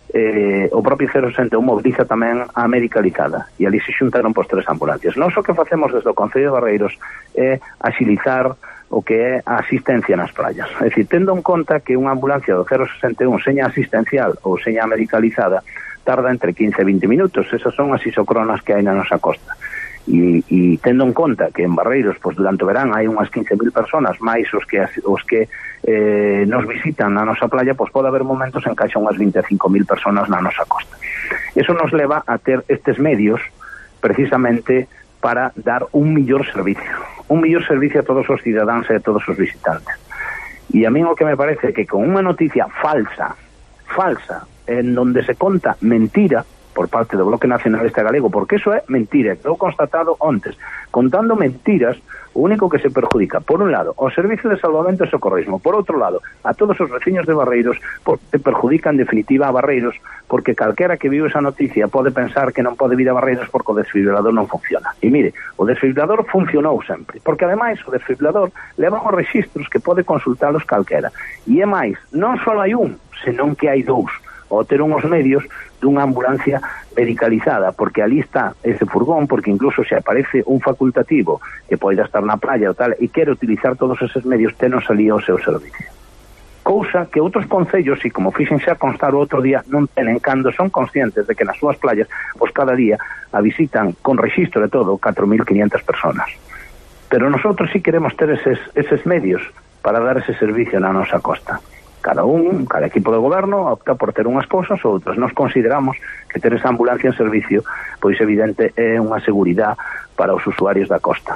eh, o propio cero sesenta e un moviliza tamén a medicalizada, e ali se xuntaron pois tres ambulancias. Nós o que facemos desde o Concello de Barreiros é axilizar o que é a asistencia nas playas. É dicir, tendo en conta que unha ambulancia do cero sesenta e un seña asistencial ou seña medicalizada tarda entre quince e vinte minutos, esas son as isocronas que hai na nosa costa. E, e tendo en conta que en Barreiros, pois durante o verán hai unhas quince mil personas máis os que os que eh, nos visitan na nosa playa, pois pode haber momentos en que haxa unhas vinte e cinco mil personas na nosa costa. Eso nos leva a ter estes medios precisamente para dar un millor servicio, un millor servicio a todos os cidadáns e a todos os visitantes. E a mí o que me parece que con unha noticia falsa, falsa, en donde se conta mentira por parte do Bloque Nacionalista Galego, porque eso é mentira, quedou constatado ontes, contando mentiras, o único que se perjudica, por un lado, o Servicio de Salvamento e Socorrismo, por outro lado, a todos os veciños de Barreiros, se perjudica en definitiva a Barreiros, porque calquera que viu esa noticia pode pensar que non pode vir a Barreiros porque o desfibrilador non funciona. E mire, o desfibrilador funcionou sempre, porque ademais o desfibrilador leva os registros que pode consultalos calquera. E é máis, non só hai un, senón que hai dous, ou ter unhos medios dunha ambulancia medicalizada, porque ali está ese furgón, porque incluso se aparece un facultativo que poida estar na playa ou tal, e quere utilizar todos eses medios, tenos ali ao seu servicio. Cousa que outros concellos, e como fixen xa constar o outro día, non tenen cando son conscientes de que nas súas playas, pois cada día a visitan con rexistro de todo catro mil quinientas personas. Pero nosotros sí queremos ter eses, eses medios para dar ese servicio na nosa costa. Cada un, cada equipo de goberno opta por ter unhas cousas ou outras. Nos consideramos que ter esa ambulancia en servicio, pois evidente é unha seguridade para os usuarios da costa.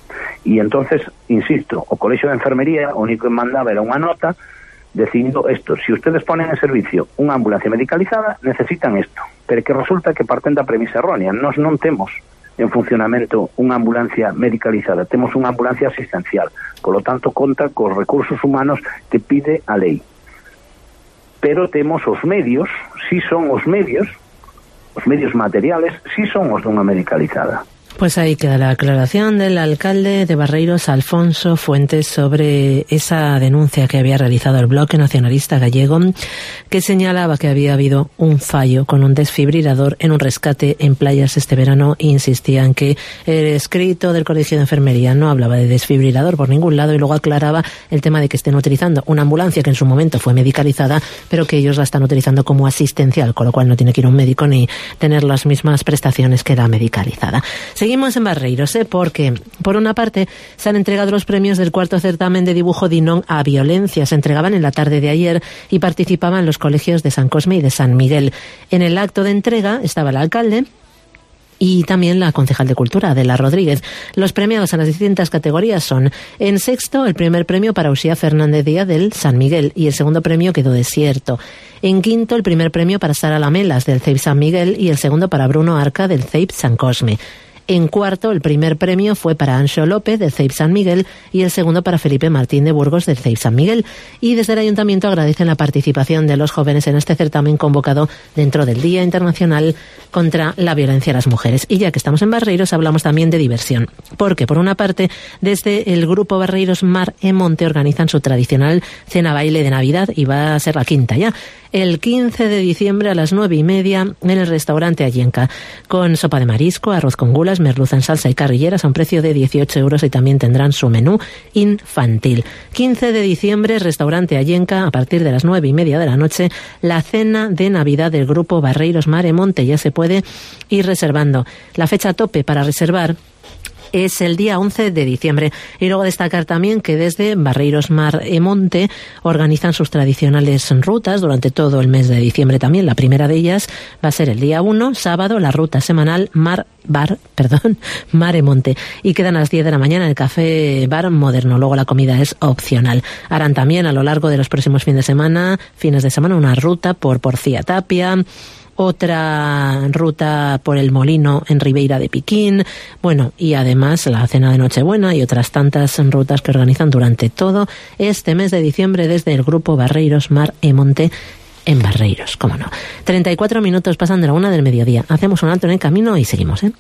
E entonces, insisto, o Colexio de Enfermería o único que mandaba era unha nota dicindo isto: si ustedes ponen en servicio unha ambulancia medicalizada, necesitan isto. Pero que resulta que parten da premisa errónea. Nos non temos en funcionamento unha ambulancia medicalizada, temos unha ambulancia asistencial, polo tanto conta cos recursos humanos que pide a lei. Pero temos os medios, si son os medios, os medios materiales, si son os dunha medicalizada. Pues ahí queda la aclaración del alcalde de Barreiros, Alfonso Fuentes, sobre esa denuncia que había realizado el Bloque Nacionalista Gallego, que señalaba que había habido un fallo con un desfibrilador en un rescate en playas este verano, e insistían que el escrito del Colegio de Enfermería no hablaba de desfibrilador por ningún lado, y luego aclaraba el tema de que estén utilizando una ambulancia que en su momento fue medicalizada, pero que ellos la están utilizando como asistencial, con lo cual no tiene que ir un médico ni tener las mismas prestaciones que la medicalizada. Seguimos en Barreiros, ¿eh? Porque, por una parte, se han entregado los premios del cuarto certamen de dibujo Dinón a Violencia. Se entregaban en la tarde de ayer y participaban los colegios de San Cosme y de San Miguel. En el acto de entrega estaba el alcalde y también la concejal de Cultura, Adela Rodríguez. Los premiados en las distintas categorías son: en sexto, el primer premio para Uxía Fernández Díaz del San Miguel, y el segundo premio quedó desierto. En quinto, el primer premio para Sara Lamelas del C E I P San Miguel y el segundo para Bruno Arca del C E I P San Cosme. En cuarto, el primer premio fue para Anxo López del C E I P San Miguel y el segundo para Felipe Martín de Burgos del C E I P San Miguel. Y desde el Ayuntamiento agradecen la participación de los jóvenes en este certamen convocado dentro del Día Internacional contra la Violencia a las Mujeres. Y ya que estamos en Barreiros, hablamos también de diversión. Porque, por una parte, desde el grupo Barreiros Mar e Monte organizan su tradicional cena baile de Navidad, y va a ser la quinta ya, el quince de diciembre a las nueve y media en el restaurante Allenca, con sopa de marisco, arroz con gulas, merluza en salsa y carrilleras a un precio de dieciocho euros, y también tendrán su menú infantil. quince de diciembre, restaurante Allenca, a partir de las nueve y media de la noche, la cena de Navidad del grupo Barreiros Mar e Monte. Ya se puede ir reservando. La fecha tope para reservar es el día once de diciembre. Y luego destacar también que desde Barreiros Mar e Monte organizan sus tradicionales rutas durante todo el mes de diciembre también. La primera de ellas va a ser el día uno, sábado, la ruta semanal Mar Bar, perdón, Mar e Monte, y quedan a las diez de la mañana en el Café Bar Moderno. Luego la comida es opcional. Harán también a lo largo de los próximos fines de semana, fines de semana, una ruta por Porcía Tapia, otra ruta por el Molino en Ribeira de Piquín, bueno, y además la cena de Nochebuena y otras tantas rutas que organizan durante todo este mes de diciembre desde el grupo Barreiros Mar e Monte en Barreiros, cómo no. treinta y cuatro minutos pasan de la una del mediodía. Hacemos un alto en el camino y seguimos, ¿eh?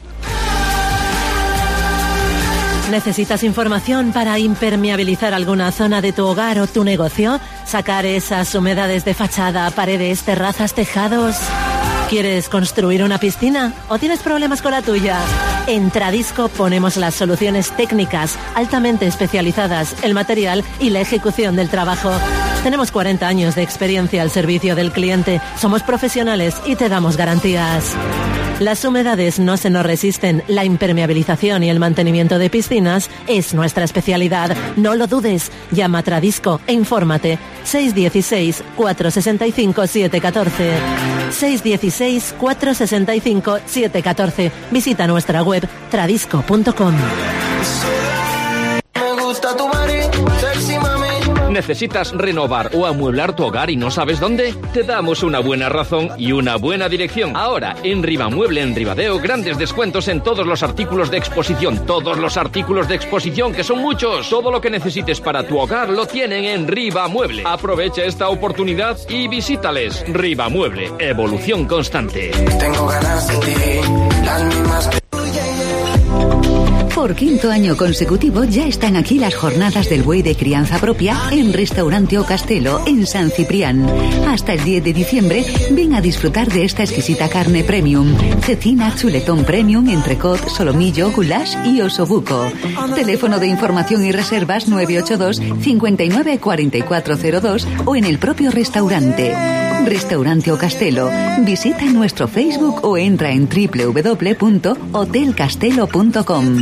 ¿Necesitas información para impermeabilizar alguna zona de tu hogar o tu negocio? ¿Sacar esas humedades de fachada, paredes, terrazas, tejados? ¿Quieres construir una piscina o tienes problemas con la tuya? En Tradisco ponemos las soluciones técnicas altamente especializadas, el material y la ejecución del trabajo. Tenemos cuarenta años de experiencia al servicio del cliente. Somos profesionales y te damos garantías. Las humedades no se nos resisten. La impermeabilización y el mantenimiento de piscinas es nuestra especialidad. No lo dudes. Llama a Tradisco e infórmate. seis uno seis, cuatro seis cinco, siete uno cuatro. seis uno seis, cuatro seis cinco, siete uno cuatro. Visita nuestra web tradisco punto com. ¿Necesitas renovar o amueblar tu hogar y no sabes dónde? Te damos una buena razón y una buena dirección. Ahora, en Ribamueble, en Ribadeo, grandes descuentos en todos los artículos de exposición. Todos los artículos de exposición, que son muchos. Todo lo que necesites para tu hogar lo tienen en Ribamueble. Aprovecha esta oportunidad y visítales. Ribamueble, evolución constante. Tengo ganas de ti, las mismas que... Por quinto año consecutivo ya están aquí las jornadas del buey de crianza propia en Restaurante O Castelo, en San Ciprián. Hasta el diez de diciembre, ven a disfrutar de esta exquisita carne premium. Cecina, chuletón premium, entrecot, solomillo, goulash y osobuco. Teléfono de información y reservas nueve ocho dos, cinco nueve cuatro cuatro cero dos o en el propio restaurante. Restaurante O Castelo. Visita nuestro Facebook o entra en doble u doble u doble u punto hotel castelo punto com.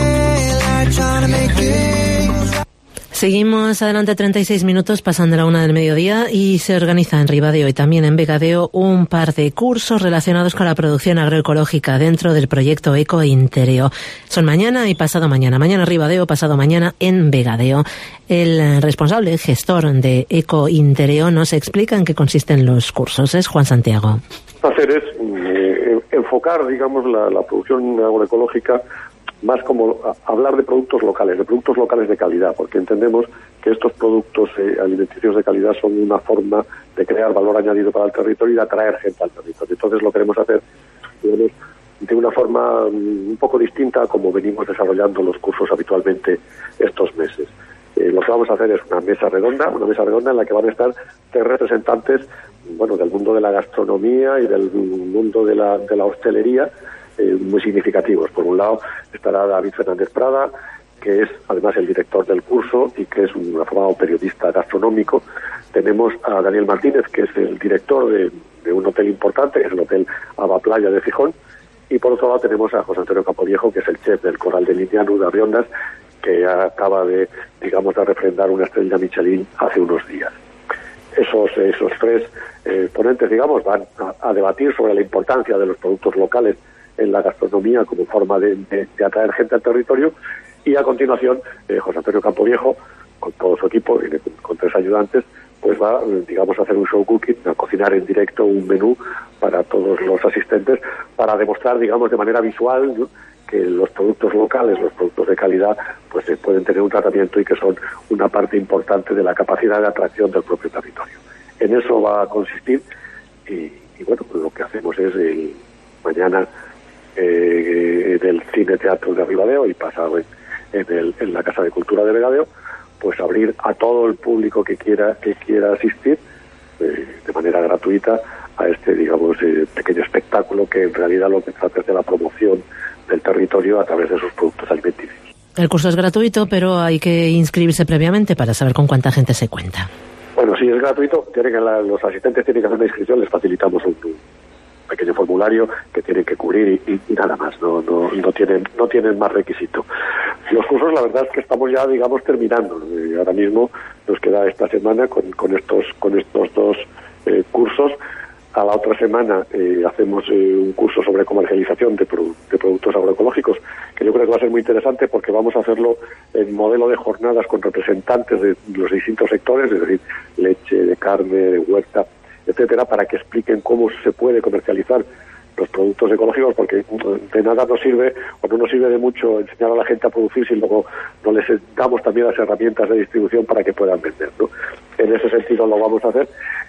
Seguimos adelante, treinta y seis minutos pasando la una del mediodía, y se organiza en Ribadeo y también en Vegadeo un par de cursos relacionados con la producción agroecológica dentro del proyecto Eco Intereo. Son mañana y pasado mañana. Mañana Ribadeo, pasado mañana en Vegadeo. El responsable, gestor de Eco Intereo, nos explica en qué consisten los cursos. Es Juan Santiago. Hacer es eh, enfocar, digamos, la, la producción agroecológica más como a, hablar de productos locales, de productos locales de calidad, porque entendemos que estos productos eh, alimenticios de calidad son una forma de crear valor añadido para el territorio y de atraer gente al territorio. Entonces lo queremos hacer, digamos, de una forma um, un poco distinta a como venimos desarrollando los cursos habitualmente estos meses. Eh, lo que vamos a hacer es una mesa redonda, una mesa redonda en la que van a estar tres representantes, bueno, del mundo de la gastronomía y del mundo de la, de la hostelería, Eh, muy significativos. Por un lado estará David Fernández Prada, que es además el director del curso y que es un afamado periodista gastronómico. Tenemos a Daniel Martínez, que es el director de, de un hotel importante, que es el Hotel Aba Playa de Gijón. Y por otro lado tenemos a José Antonio Campodiejo, que es el chef del Corral de Liñano de Arriondas, que acaba de, digamos, de refrendar una estrella Michelin hace unos días. Esos, esos tres eh, ponentes, digamos, van a, a debatir sobre la importancia de los productos locales en la gastronomía como forma de, de, de atraer gente al territorio, y a continuación eh, José Antonio Campodiejo, con todo su equipo, viene con, con tres ayudantes, pues va, digamos, a hacer un show cooking, a cocinar en directo un menú para todos los asistentes, para demostrar, digamos, de manera visual, ¿no?, que los productos locales, los productos de calidad, pues eh, pueden tener un tratamiento y que son una parte importante de la capacidad de atracción del propio territorio. En eso va a consistir, y, y bueno, pues lo que hacemos es el, mañana Eh, del Cine Teatro de Ribadeo y pasado en, en, el, en la Casa de Cultura de Vegadeo, pues abrir a todo el público que quiera que quiera asistir eh, de manera gratuita a este, digamos, eh, pequeño espectáculo que en realidad lo que trata es de la promoción del territorio a través de sus productos alimenticios. El curso es gratuito, pero hay que inscribirse previamente para saber con cuánta gente se cuenta. Bueno, si es gratuito, tienen que la, los asistentes tienen que hacer una inscripción, les facilitamos un, un pequeño formulario que tienen que cubrir y, y, y nada más, no no no tienen no tienen más requisito. Los cursos, la verdad es que estamos ya, digamos, terminando. Eh, ahora mismo nos queda esta semana con, con estos con estos dos eh, cursos. A la otra semana eh, hacemos eh, un curso sobre comercialización de, produ de productos agroecológicos, que yo creo que va a ser muy interesante porque vamos a hacerlo en modelo de jornadas con representantes de los distintos sectores, es decir, leche, de carne, de huerta, etcétera, para que expliquen cómo se puede comercializar los productos ecológicos, porque de nada nos sirve o no nos sirve de mucho enseñar a la gente a producir si luego no les damos también las herramientas de distribución para que puedan vender, ¿no? En ese sentido lo vamos a hacer,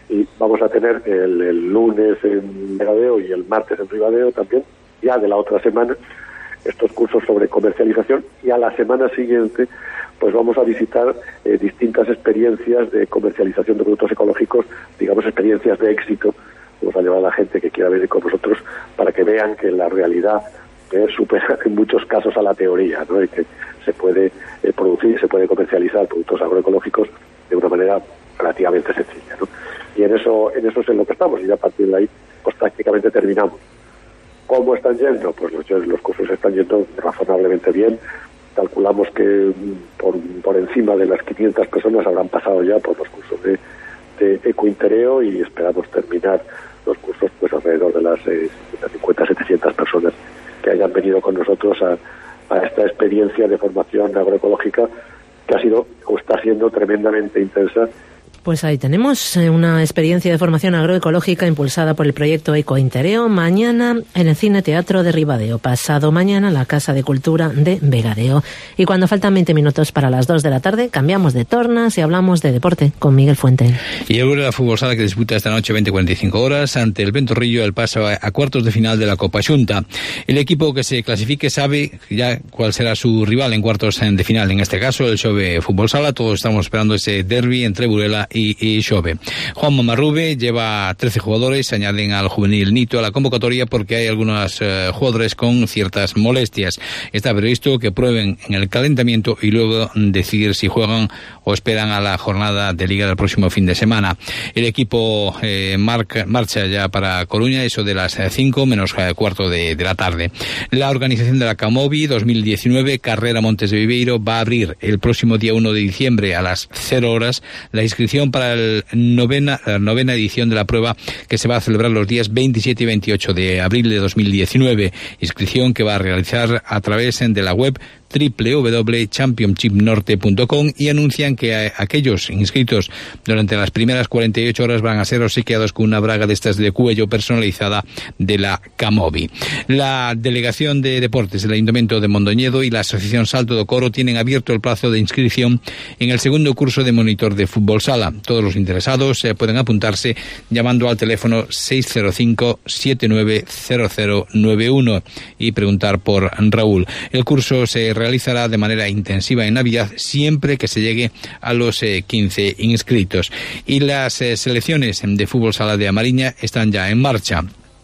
Y vamos a tener el, el lunes en Vegadeo y el martes en Ribadeo también, ya de la otra semana, estos cursos sobre comercialización, y a la semana siguiente pues vamos a visitar eh, distintas experiencias de comercialización de productos ecológicos, digamos experiencias de éxito. Vamos a llevar a la gente que quiera venir con nosotros para que vean que la realidad eh, supera en muchos casos a la teoría, ¿no? Y que se puede eh, producir, se puede comercializar productos agroecológicos de una manera relativamente sencilla, ¿no? Y en eso, en eso es en lo que estamos, y ya a partir de ahí pues prácticamente terminamos. ¿Cómo están yendo? Pues los, los cursos están yendo razonablemente bien. Calculamos que por, por encima de las quinientas personas habrán pasado ya por los cursos de, de ecointereo, y esperamos terminar los cursos pues alrededor de las eh, cincuenta, setecientas personas que hayan venido con nosotros a, a esta experiencia de formación agroecológica, que ha sido o está siendo tremendamente intensa. Pues ahí tenemos una experiencia de formación agroecológica impulsada por el proyecto Ecointereo, mañana en el Cine Teatro de Ribadeo, pasado mañana la Casa de Cultura de Vegadeo. Y cuando faltan veinte minutos para las dos de la tarde, cambiamos de tornas y hablamos de deporte con Miguel Fuente. Y el la Fútbol Sala que disputa esta noche veinte cuarenta y cinco horas ante el Ventorrillo el paso a, a cuartos de final de la Copa Xunta. El equipo que se clasifique sabe ya cuál será su rival en cuartos de final, en este caso el Xove Fútbol Sala. Todos estamos esperando ese derbi entre Burela y y Xove. Juan Mamarrube lleva trece jugadores, añaden al juvenil Nito a la convocatoria porque hay algunos eh, jugadores con ciertas molestias. Está previsto que prueben en el calentamiento y luego decidir si juegan o esperan a la jornada de Liga del próximo fin de semana. El equipo eh, marca, marcha ya para Coruña, eso de las cinco menos eh, cuarto de, de la tarde. La organización de la Camobi dos mil diecinueve, Carrera Montes de Viveiro, va a abrir el próximo día uno de diciembre a las cero horas la inscripción para el novena, la novena edición de la prueba, que se va a celebrar los días veintisiete y veintiocho de abril de dos mil diecinueve. Inscripción que va a realizar a través de la web doble u doble u doble u punto championship norte punto com, y anuncian que a aquellos inscritos durante las primeras cuarenta y ocho horas van a ser obsequiados con una braga de estas de cuello personalizada de la Camobi. La Delegación de Deportes del Ayuntamiento de Mondoñedo y la Asociación Salto do Coro tienen abierto el plazo de inscripción en el segundo curso de monitor de fútbol sala. Todos los interesados eh, pueden apuntarse llamando al teléfono seis cero cinco, siete nueve cero cero nueve uno y preguntar por Raúl. El curso se realizará de manera intensiva en Navidad, siempre que se llegue a los eh, quince inscritos. Y las eh, selecciones de fútbol sala de Amariña están ya en marcha,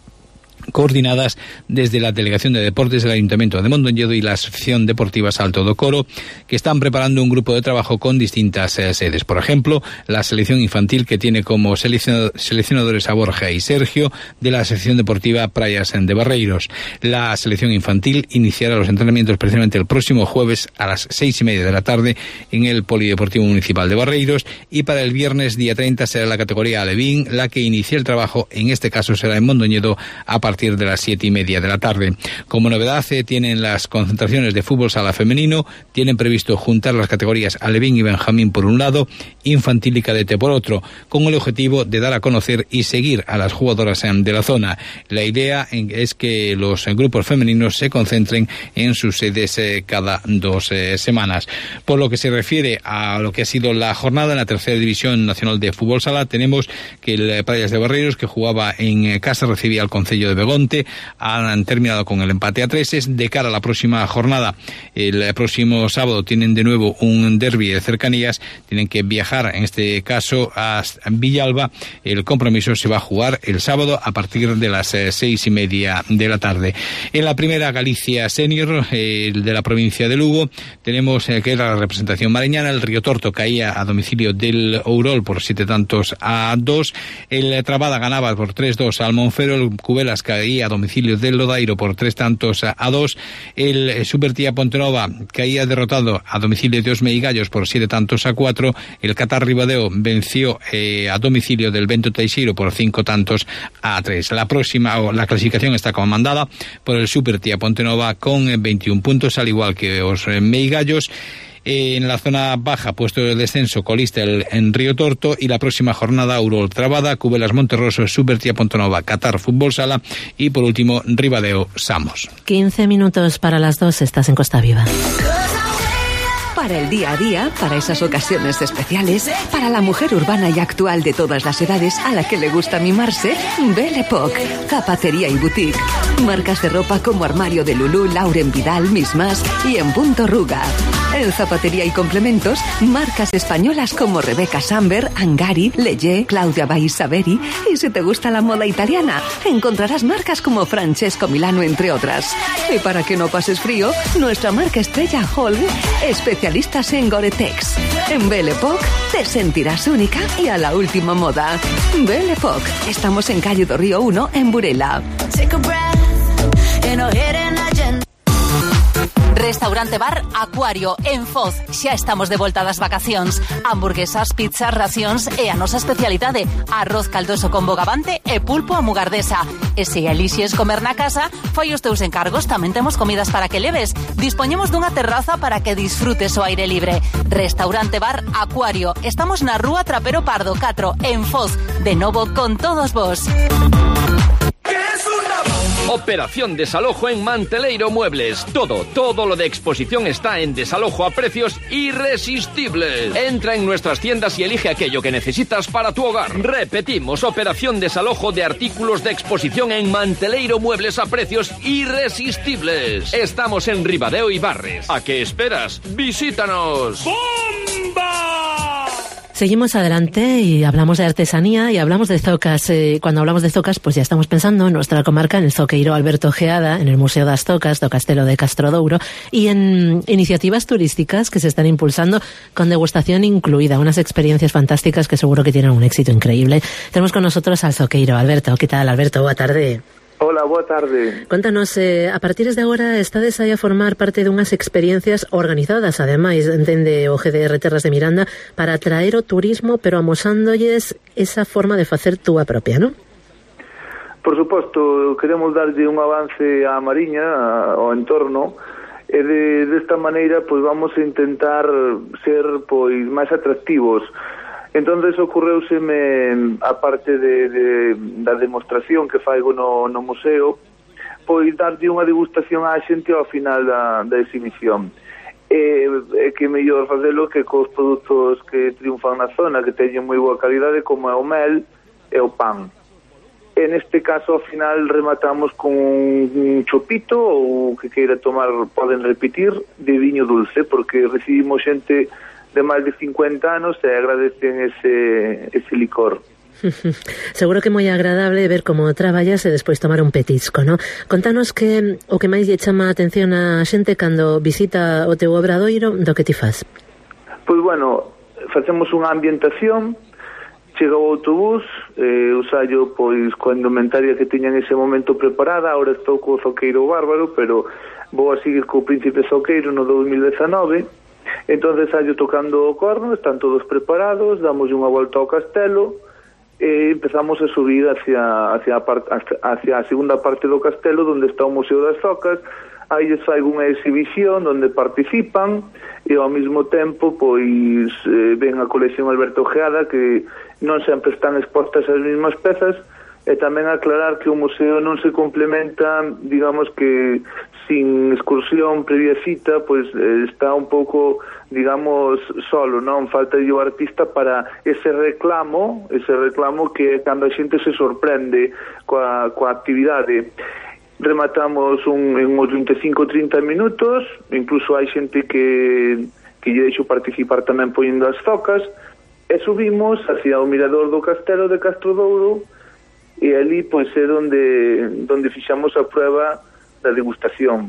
coordinadas desde la Delegación de Deportes del Ayuntamiento de Mondoñedo y la Asociación Deportiva Salto do Coro, que están preparando un grupo de trabajo con distintas eh, sedes. Por ejemplo, la selección infantil, que tiene como seleccionadores a Borja y Sergio, de la Asociación Deportiva Praias de Barreiros. La selección infantil iniciará los entrenamientos precisamente el próximo jueves a las seis y media de la tarde en el Polideportivo Municipal de Barreiros, y para el viernes día treinta será la categoría Alevín la que inicie el trabajo. En este caso será en Mondoñedo a partir partir de las siete y media de la tarde. Como novedad, eh, tienen las concentraciones de fútbol sala femenino, tienen previsto juntar las categorías Alevín y Benjamín por un lado, infantil y cadete por otro, con el objetivo de dar a conocer y seguir a las jugadoras de la zona. La idea es que los grupos femeninos se concentren en sus sedes eh, cada dos eh, semanas. Por lo que se refiere a lo que ha sido la jornada en la tercera división nacional de fútbol sala, tenemos que el Praias de Barreiros, que jugaba en casa, recibía al Concello de Begonte, han terminado con el empate a treses. De cara a la próxima jornada, el próximo sábado tienen de nuevo un derbi de cercanías, tienen que viajar en este caso a Villalba. El compromiso se va a jugar el sábado a partir de las eh, seis y media de la tarde. En la primera Galicia Senior, eh, de la provincia de Lugo, tenemos eh, que era la representación mareñana. El Río Torto caía a domicilio del Ourol por siete tantos a dos. El Trabada ganaba por tres dos al Monfero. El Cubelas caía a domicilio del Lodairo por tres tantos a dos. El Supertía Pontenova caía derrotado a domicilio de Osme y Gallos por siete tantos a cuatro. El Catar Ribadeo venció eh, a domicilio del Bento Teixeiro por cinco tantos a tres. La próxima, o la clasificación está comandada por el Supertía Pontenova con veintiún puntos, al igual que Osme y Gallos. En la zona baja, puesto de descenso, colista el en Río Torto, y la próxima jornada Urol Trabada, Cubelas Monterroso, Supertía Pontonova, Qatar Fútbol Sala y por último Ribadeo Samos. quince minutos para las dos, estás en Costa Viva. Para el día a día, para esas ocasiones especiales, para la mujer urbana y actual de todas las edades a la que le gusta mimarse, Belle Époque, zapatería y boutique. Marcas de ropa como Armario de Lulú, Lauren Vidal, Miss Mas y En Punto Ruga. En zapatería y complementos, marcas españolas como Rebecca Samber, Angari, Leye, Claudia Baissaveri. Y si te gusta la moda italiana, encontrarás marcas como Francesco Milano, entre otras. Y para que no pases frío, nuestra marca estrella Holm, especialistas en Gore-Tex. En Belle Époque te sentirás única y a la última moda. Belle Époque, estamos en calle do Río uno, en Burela. Restaurante Bar Acuario en Foz. Xa estamos de volta das vacacións. Hamburguesas, pizzas, racións e a nosa especialidade: arroz caldoso con bogavante e pulpo a mugardesa. E se elixes comer na casa, fai os teus encargos, tamén temos comidas para que leves. Dispoñemos dunha terraza para que disfrutes o aire libre. Restaurante Bar Acuario. Estamos na rúa Trapero Pardo catro, en Foz. De novo con todos vos. Operación desalojo en Manteleiro Muebles. Todo, todo lo de exposición está en desalojo a precios irresistibles. Entra en nuestras tiendas y elige aquello que necesitas para tu hogar. Repetimos, operación desalojo de artículos de exposición en Manteleiro Muebles a precios irresistibles. Estamos en Ribadeo y Barres. ¿A qué esperas? ¡Visítanos! ¡Bomba! Seguimos adelante y hablamos de artesanía y hablamos de zocas. Eh, cuando hablamos de zocas, pues ya estamos pensando en nuestra comarca, en el Zoqueiro Alberto Geada, en el Museo das Zocas do Castelo de Castrodouro y en iniciativas turísticas que se están impulsando con degustación incluida, unas experiencias fantásticas que seguro que tienen un éxito increíble. Tenemos con nosotros al Zoqueiro. Alberto, ¿qué tal, Alberto? Boa tarde. Hola, boa tarde. Contanos, eh, a partir de agora estades aí a formar parte dunhas experiencias organizadas, ademais, dende o G D R Terras de Miranda, para atraer o turismo, pero amosándolles esa forma de facer túa propia, non? Por suposto, queremos darlle un avance á Mariña, ao entorno, e de, desta maneira, pois vamos a intentar ser, pois, máis atractivos. Entonces ocorreuseme, a parte de, de, da demostración que faigo no, no museo, pois darlle unha degustación á xente ao final da, da exhibición. E, e que mellor facelo que cos produtos que triunfan na zona, que teñen moi boa calidade, como é o mel e o pan. E neste caso, ao final, rematamos con un chopito, ou que queira tomar, poden repetir, de viño dulce, porque recibimos xente de máis de cincuenta anos e agradecen ese, ese licor. Seguro que é moi agradable ver como traballas e despois tomar un petisco, non? Contanos que o que máis lle chama a atención a xente cando visita o teu obradoiro, do que ti faz? Pois bueno, facemos unha ambientación, chega o autobús, eh, usallo pois coa indumentaria que tiña en ese momento preparada. Ahora estou co Zoqueiro Bárbaro, pero vou a seguir co Príncipe Zoqueiro no dos mil dezenove. Entonces sallo tocando o corno, están todos preparados, damos unha volta ao castelo e empezamos a subir hacia, hacia, a, part, hacia a segunda parte do castelo, onde está o Museo das Zocas. Aí les fai unha exhibición onde participan e ao mesmo tempo pois eh, ven a colección Alberto Geada, que non sempre están expostas as mesmas pezas, e tamén aclarar que o museo non se complementa, digamos que sin excursión previa cita, pois eh, está un pouco, digamos, solo, non? Falta o artista para ese reclamo, ese reclamo que cando a xente se sorprende coa, coa actividade. Rematamos un, en uns vinte e cinco a trinta minutos, incluso hai xente que, que lle deixo participar tamén poñendo as zocas, e subimos hacia o mirador do castelo de Castrodouro, e ali pois é onde, onde fixamos a prueba da degustación.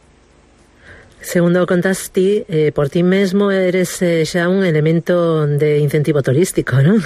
Segundo contas ti, eh, por ti mesmo eres eh, xa un elemento de incentivo turístico, non?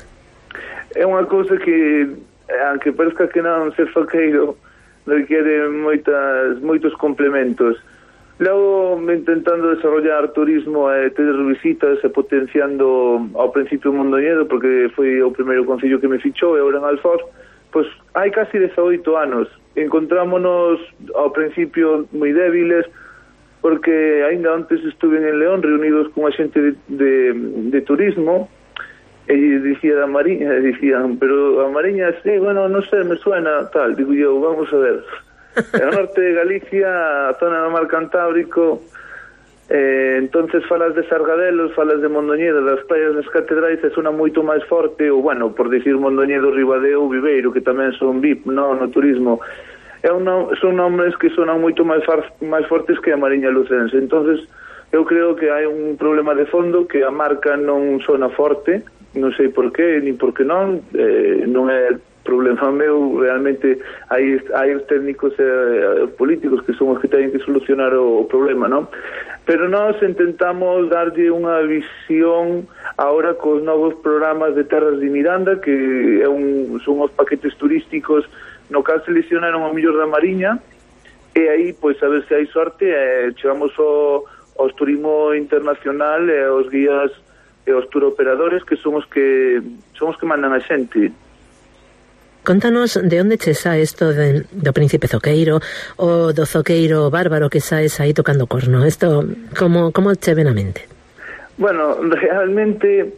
É unha cousa que, aunque parezca que non, ser zoqueiro requiere moitas, moitos complementos. Logo, intentando desarrollar turismo e ter visitas e potenciando ao principio Mondoñedo, porque foi o primeiro concello que me fichou, e agora en Alfoz, pois hai casi dezaoito anos. Encontrámonos ao principio moi débiles, porque ainda antes estuve en León reunidos con a xente de, de, de turismo, e dicía da Mariña, e dicían, pero a Mariña, sí, bueno, non sei, me suena, tal. Digo yo, vamos a ver. O norte de Galicia, a zona do Mar Cantábrico, Eh, entonces falas de Sargadelos, falas de Mondoñedo, das praias das catedrais, é sona moito máis forte, ou bueno, por dicir Mondoñedo, Ribadeo, Viveiro, que tamén son V I P, no, no turismo. É un, son nombres que sonan moito máis, far, máis fortes que a Mariña Lucense. Entonces eu creo que hai un problema de fondo, que a marca non sona forte, non sei por qué, ni por que non, eh, non é problema meu, realmente hai, hai os técnicos e eh, políticos que son os que teñen que solucionar o, o problema, non? Pero nós intentamos darlle unha visión ahora cos novos programas de Terras de Miranda, que é un, son os paquetes turísticos no caso seleccionaron o mellor da Mariña, e aí, pois, a ver se hai sorte, eh, chegamos ao, aos turismo internacional e aos guías e aos turoperadores, que son os que son os que mandan a xente. Contanos de onde che sae isto de, do príncipe zoqueiro ou do zoqueiro bárbaro que saes aí tocando corno. Isto, como, como che ven a mente? Bueno, realmente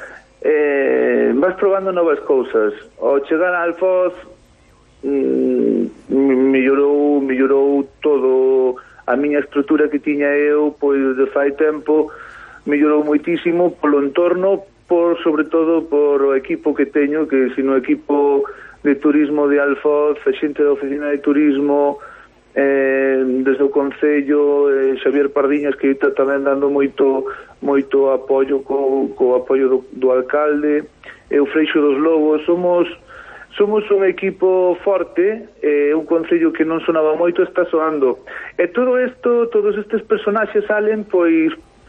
eh, vas probando novas cousas. Ao chegar a Alfoz mm, mellorou, mellorou todo a miña estrutura que tiña eu, pois de fai tempo mellorou moitísimo polo entorno, por sobre todo por o equipo que teño, que se no equipo de turismo de Alfoz, a xente da oficina de turismo, eh, desde o Concello, eh, Xavier Pardiñas, que está tamén dando moito moito apoio co, co apoio do, do alcalde, e o Freixo dos Lobos, somos somos un equipo forte, eh, un Concello que non sonaba moito, está soando. E todo isto, todos estes personaxes salen, pois,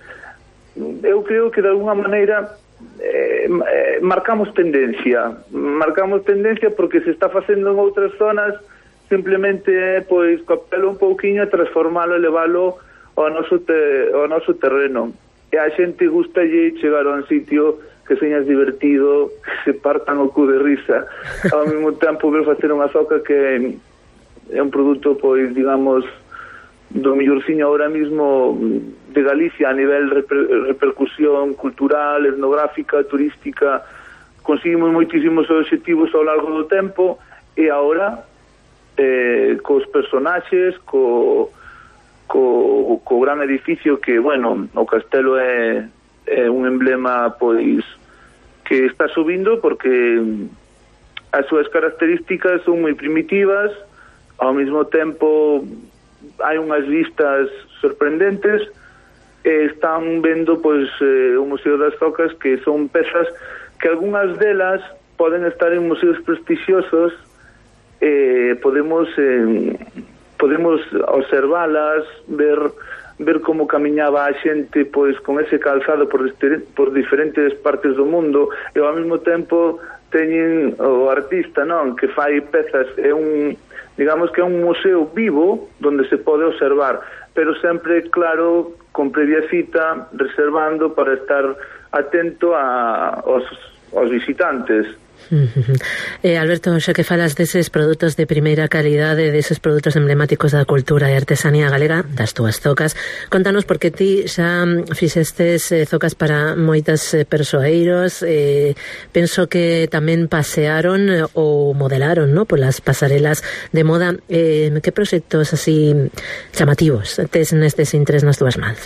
eu creo que de alguna maneira Eh, eh, marcamos tendencia marcamos tendencia porque se está facendo en outras zonas, simplemente eh, pois copelo un pouquiño e transformalo e levalo ao noso, te, ao noso terreno, e a xente gustalle chegar a un sitio que señas divertido, que se partan o cu de risa, ao mesmo tempo ver facer unha zoca que é un produto, pois digamos, do mellorciño ahora mismo de Galicia a nivel reper, repercusión cultural, etnográfica, turística. Conseguimos moitísimos obxectivos ao largo do tempo, e agora eh, cos personaxes, co, co, co gran edificio que, bueno, o castelo é, é un emblema, pois, que está subindo porque as súas características son moi primitivas, ao mesmo tempo hai unhas vistas sorprendentes, e están vendo, pois, eh, o Museo das Zocas, que son pezas que algunhas delas poden estar en museos prestixiosos, eh, podemos eh, podemos observalas, ver ver como camiñaba a xente, pois, con ese calzado por, por diferentes partes do mundo, e ao mesmo tempo teñen o artista, non, que fai pezas, é un, digamos que é un museo vivo onde se pode observar, pero sempre, claro, con previa cita, reservando para estar atento a, aos, aos visitantes. Uh-huh. eh, Alberto, xa que falas deses produtos de primeira calidade, deses produtos emblemáticos da cultura e artesanía galega, das túas zocas, contanos, porque ti xa fixestes eh, zocas para moitas eh, persoeiros, eh, penso que tamén pasearon eh, ou modelaron, no, polas pasarelas de moda. Eh, que proxectos así chamativos tes nestes intres nas túas mans?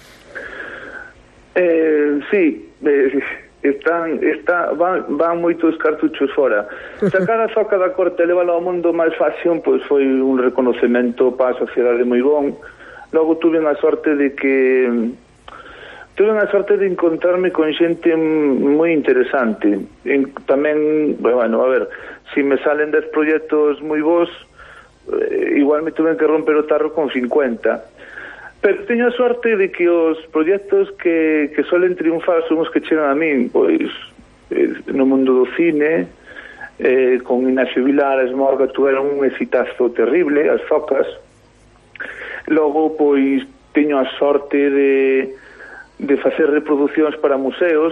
Eh, sí, eh, están, está, van, van moitos cartuchos fora. Sacar a zoca da corte e leválo ao mundo máis fashion, pois foi un reconocemento para a sociedade moi bon. Logo tuve a sorte de que tuve a sorte de encontrarme con xente moi interesante. En, tamén, bueno, a ver, si me salen dez proxectos moi bons, eh, igual me tuve que romper o tarro con cincuenta. Pero teño a sorte de que os proxectos que, que suelen triunfar son os que chegan a min, pois, eh, no mundo do cine, eh, con Ignacio Vilar, Esmorga, tuveron un exitazo terrible, as zocas. Logo, pois, teño a sorte de, de facer reproduccións para museos.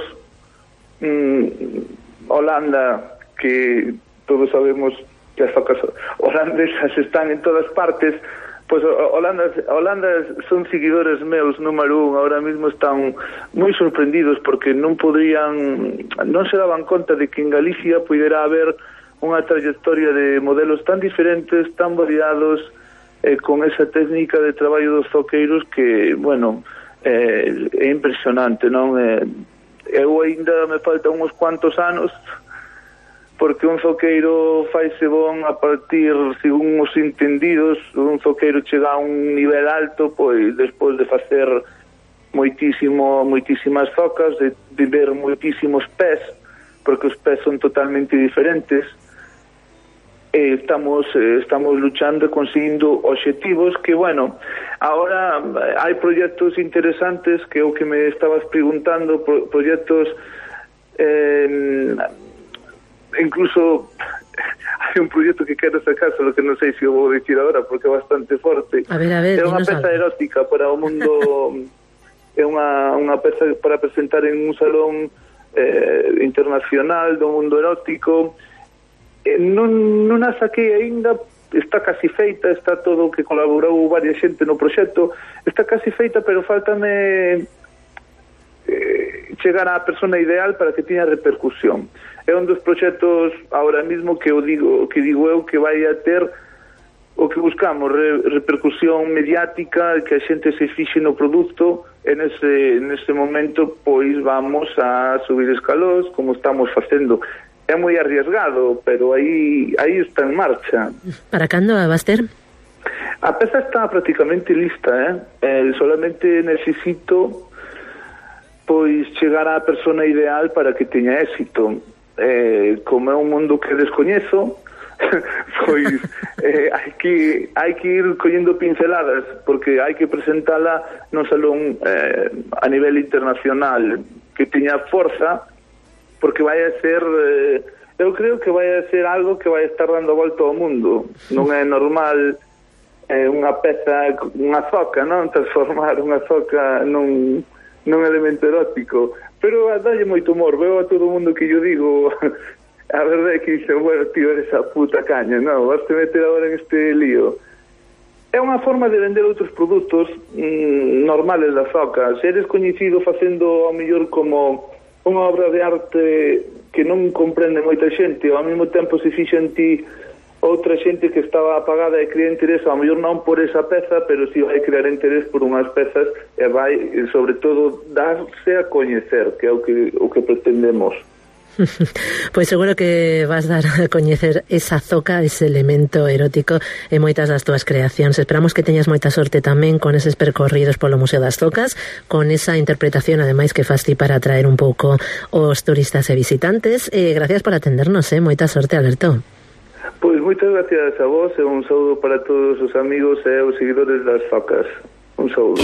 Mm, Holanda, que todos sabemos que as zocas holandesas están en todas partes, pois Holanda, Holanda son seguidores meus número un, ahora mismo están moi sorprendidos porque non podrían, non se daban conta de que en Galicia pudera haber unha trayectoria de modelos tan diferentes, tan variados, eh, con esa técnica de traballo dos zoqueiros que, bueno, eh, é impresionante, non? Eh, eu ainda me faltan uns cuantos anos, porque un zoqueiro faise bon a partir, según os entendidos, un zoqueiro chega a un nivel alto, pois despois de facer moitísimo, moitísimas zocas, de, de ver moitísimos pés, porque os pés son totalmente diferentes, e estamos eh, estamos luchando e conseguindo obxectivos que, bueno, ahora hai proxectos interesantes, que é o que me estabas preguntando, pro, proxectos eh, incluso hai un proxecto que quero sacar, só que non sei se o vou dicir agora porque é bastante forte. A ver, a ver, é unha peza algo. erótica para o mundo é unha, unha peza para presentar en un salón eh, internacional do mundo erótico. Eh, non, non a saquei aínda, está casi feita, está todo o que colaborou varias xente no proxecto, está casi feita, pero faltame eh, chegar á persona ideal para que teña repercusión. É un dos proxectos ahora mismo que eu digo, que digo eu que vai a ter o que buscamos, re, repercusión mediática, que a xente se fixe no produto, e nese, nese momento pois vamos a subir escalós, como estamos facendo. É moi arriesgado, pero aí aí está en marcha. Para cando a vas ter? A peza está prácticamente lista, eh? eh solamente necesito pois chegar á persona ideal para que teña éxito. Eh, como é un mundo que descoñezo, pois eh, hai que hai que ir collendo pinceladas, porque hai que presentala no salón eh, a nivel internacional, que teña forza, porque vai a ser eh, eu creo que vai a ser algo que vai estar dando volta ao mundo. Non é normal eh, unha peza, unha zoca, non? Transformar unha zoca nun, nun elemento erótico, pero dalle moito humor. Veo a todo o mundo que yo digo a verdade é que dice, bueno, tío, eres a puta caña, non? Vas te meter agora en este lío. É unha forma de vender outros produtos mmm, normales da zoca. Se eres coñecido facendo ao mellor como unha obra de arte que non comprende moita xente, ao mesmo tempo se fixa en ti outra xente que estaba apagada e crea interés, ao mellor non por esa peza, pero si vai crear interés por unhas pezas e vai, sobre todo, darse a coñecer, que é o que, o que pretendemos. Pois seguro que vas dar a coñecer esa zoca, ese elemento erótico en moitas das túas creacións. Esperamos que teñas moita sorte tamén con eses percorridos polo Museo das Zocas, con esa interpretación ademais que fas ti para atraer un pouco os turistas e visitantes. E gracias por atendernos, eh? Moita sorte, Alberto. Pois moitas gracias a vos e un saúdo para todos os amigos e os seguidores das Zocas. Un saúdo.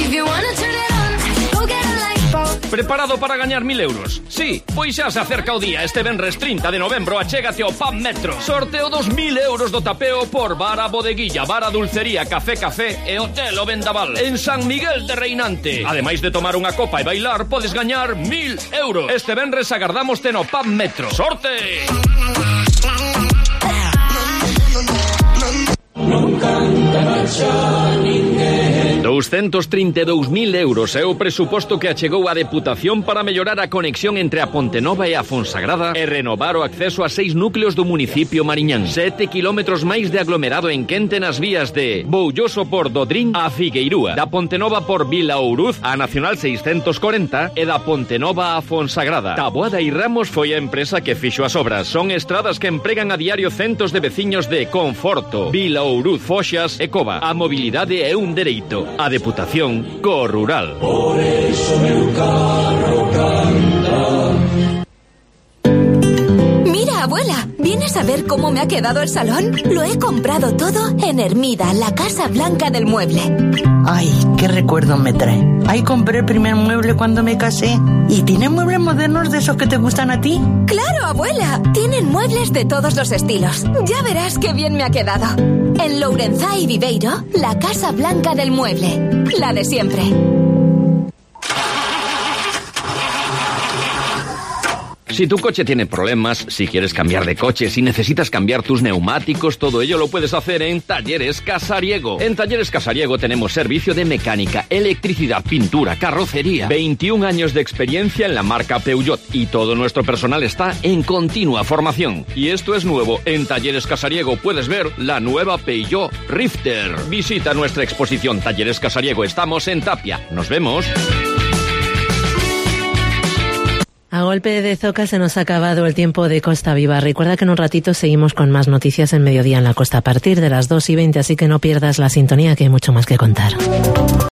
Preparado para gañar mil euros? Sí, pois xa se acerca o día. Este venres trinta de novembro achégate ao Pub Metro. Sorteo dos mil euros do tapeo por Bar a Bodeguilla, Bar a Dulcería, Café Café e Hotel O Vendaval en San Miguel de Reinante. Ademais de tomar unha copa e bailar, podes gañar mil euros. Este venres agardámoste no Pub Metro. Sorte! Non canta xa ninguén. doscientos treinta e dous mil euros é o presuposto que achegou a Deputación para mellorar a conexión entre a Pontenova e a Fonsagrada e renovar o acceso a seis núcleos do municipio mariñán. Sete kilómetros máis de aglomerado en quente nas vías de Boulloso por Dodrín a Figueirúa, da Pontenova por Vila Ouruz a Nacional seiscentos corenta e da Pontenova a Fonsagrada. Taboada e Ramos foi a empresa que fixo as obras. Son estradas que empregan a diario centos de veciños de Conforto, Vila Ouruz, Foxas e Cova. A mobilidade é un dereito. A Deputación co rural. Por eso meu carro canta. Mira, abuela, ¿vienes a ver cómo me ha quedado el salón? Lo he comprado todo en Hermida, la Casa Blanca del Mueble. Ay, qué recuerdo me trae. Ahí compré el primer mueble cuando me casé. ¿Y tienen muebles modernos de esos que te gustan a ti? ¡Claro, abuela! Tienen muebles de todos los estilos. Ya verás qué bien me ha quedado. En Lourenzá y Viveiro, la Casa Blanca del Mueble. La de siempre. Si tu coche tiene problemas, si quieres cambiar de coche, si necesitas cambiar tus neumáticos, todo ello lo puedes hacer en Talleres Casariego. En Talleres Casariego tenemos servicio de mecánica, electricidad, pintura, carrocería. veintiún años de experiencia en la marca Peugeot y todo nuestro personal está en continua formación. Y esto es nuevo. En Talleres Casariego puedes ver la nueva Peugeot Rifter. Visita nuestra exposición Talleres Casariego. Estamos en Tapia. Nos vemos. A golpe de zoca se nos ha acabado el tiempo de Costa Viva. Recuerda que en un ratito seguimos con más noticias en Mediodía en la Costa a partir de las dos y veinte, así que no pierdas la sintonía, que hay mucho más que contar.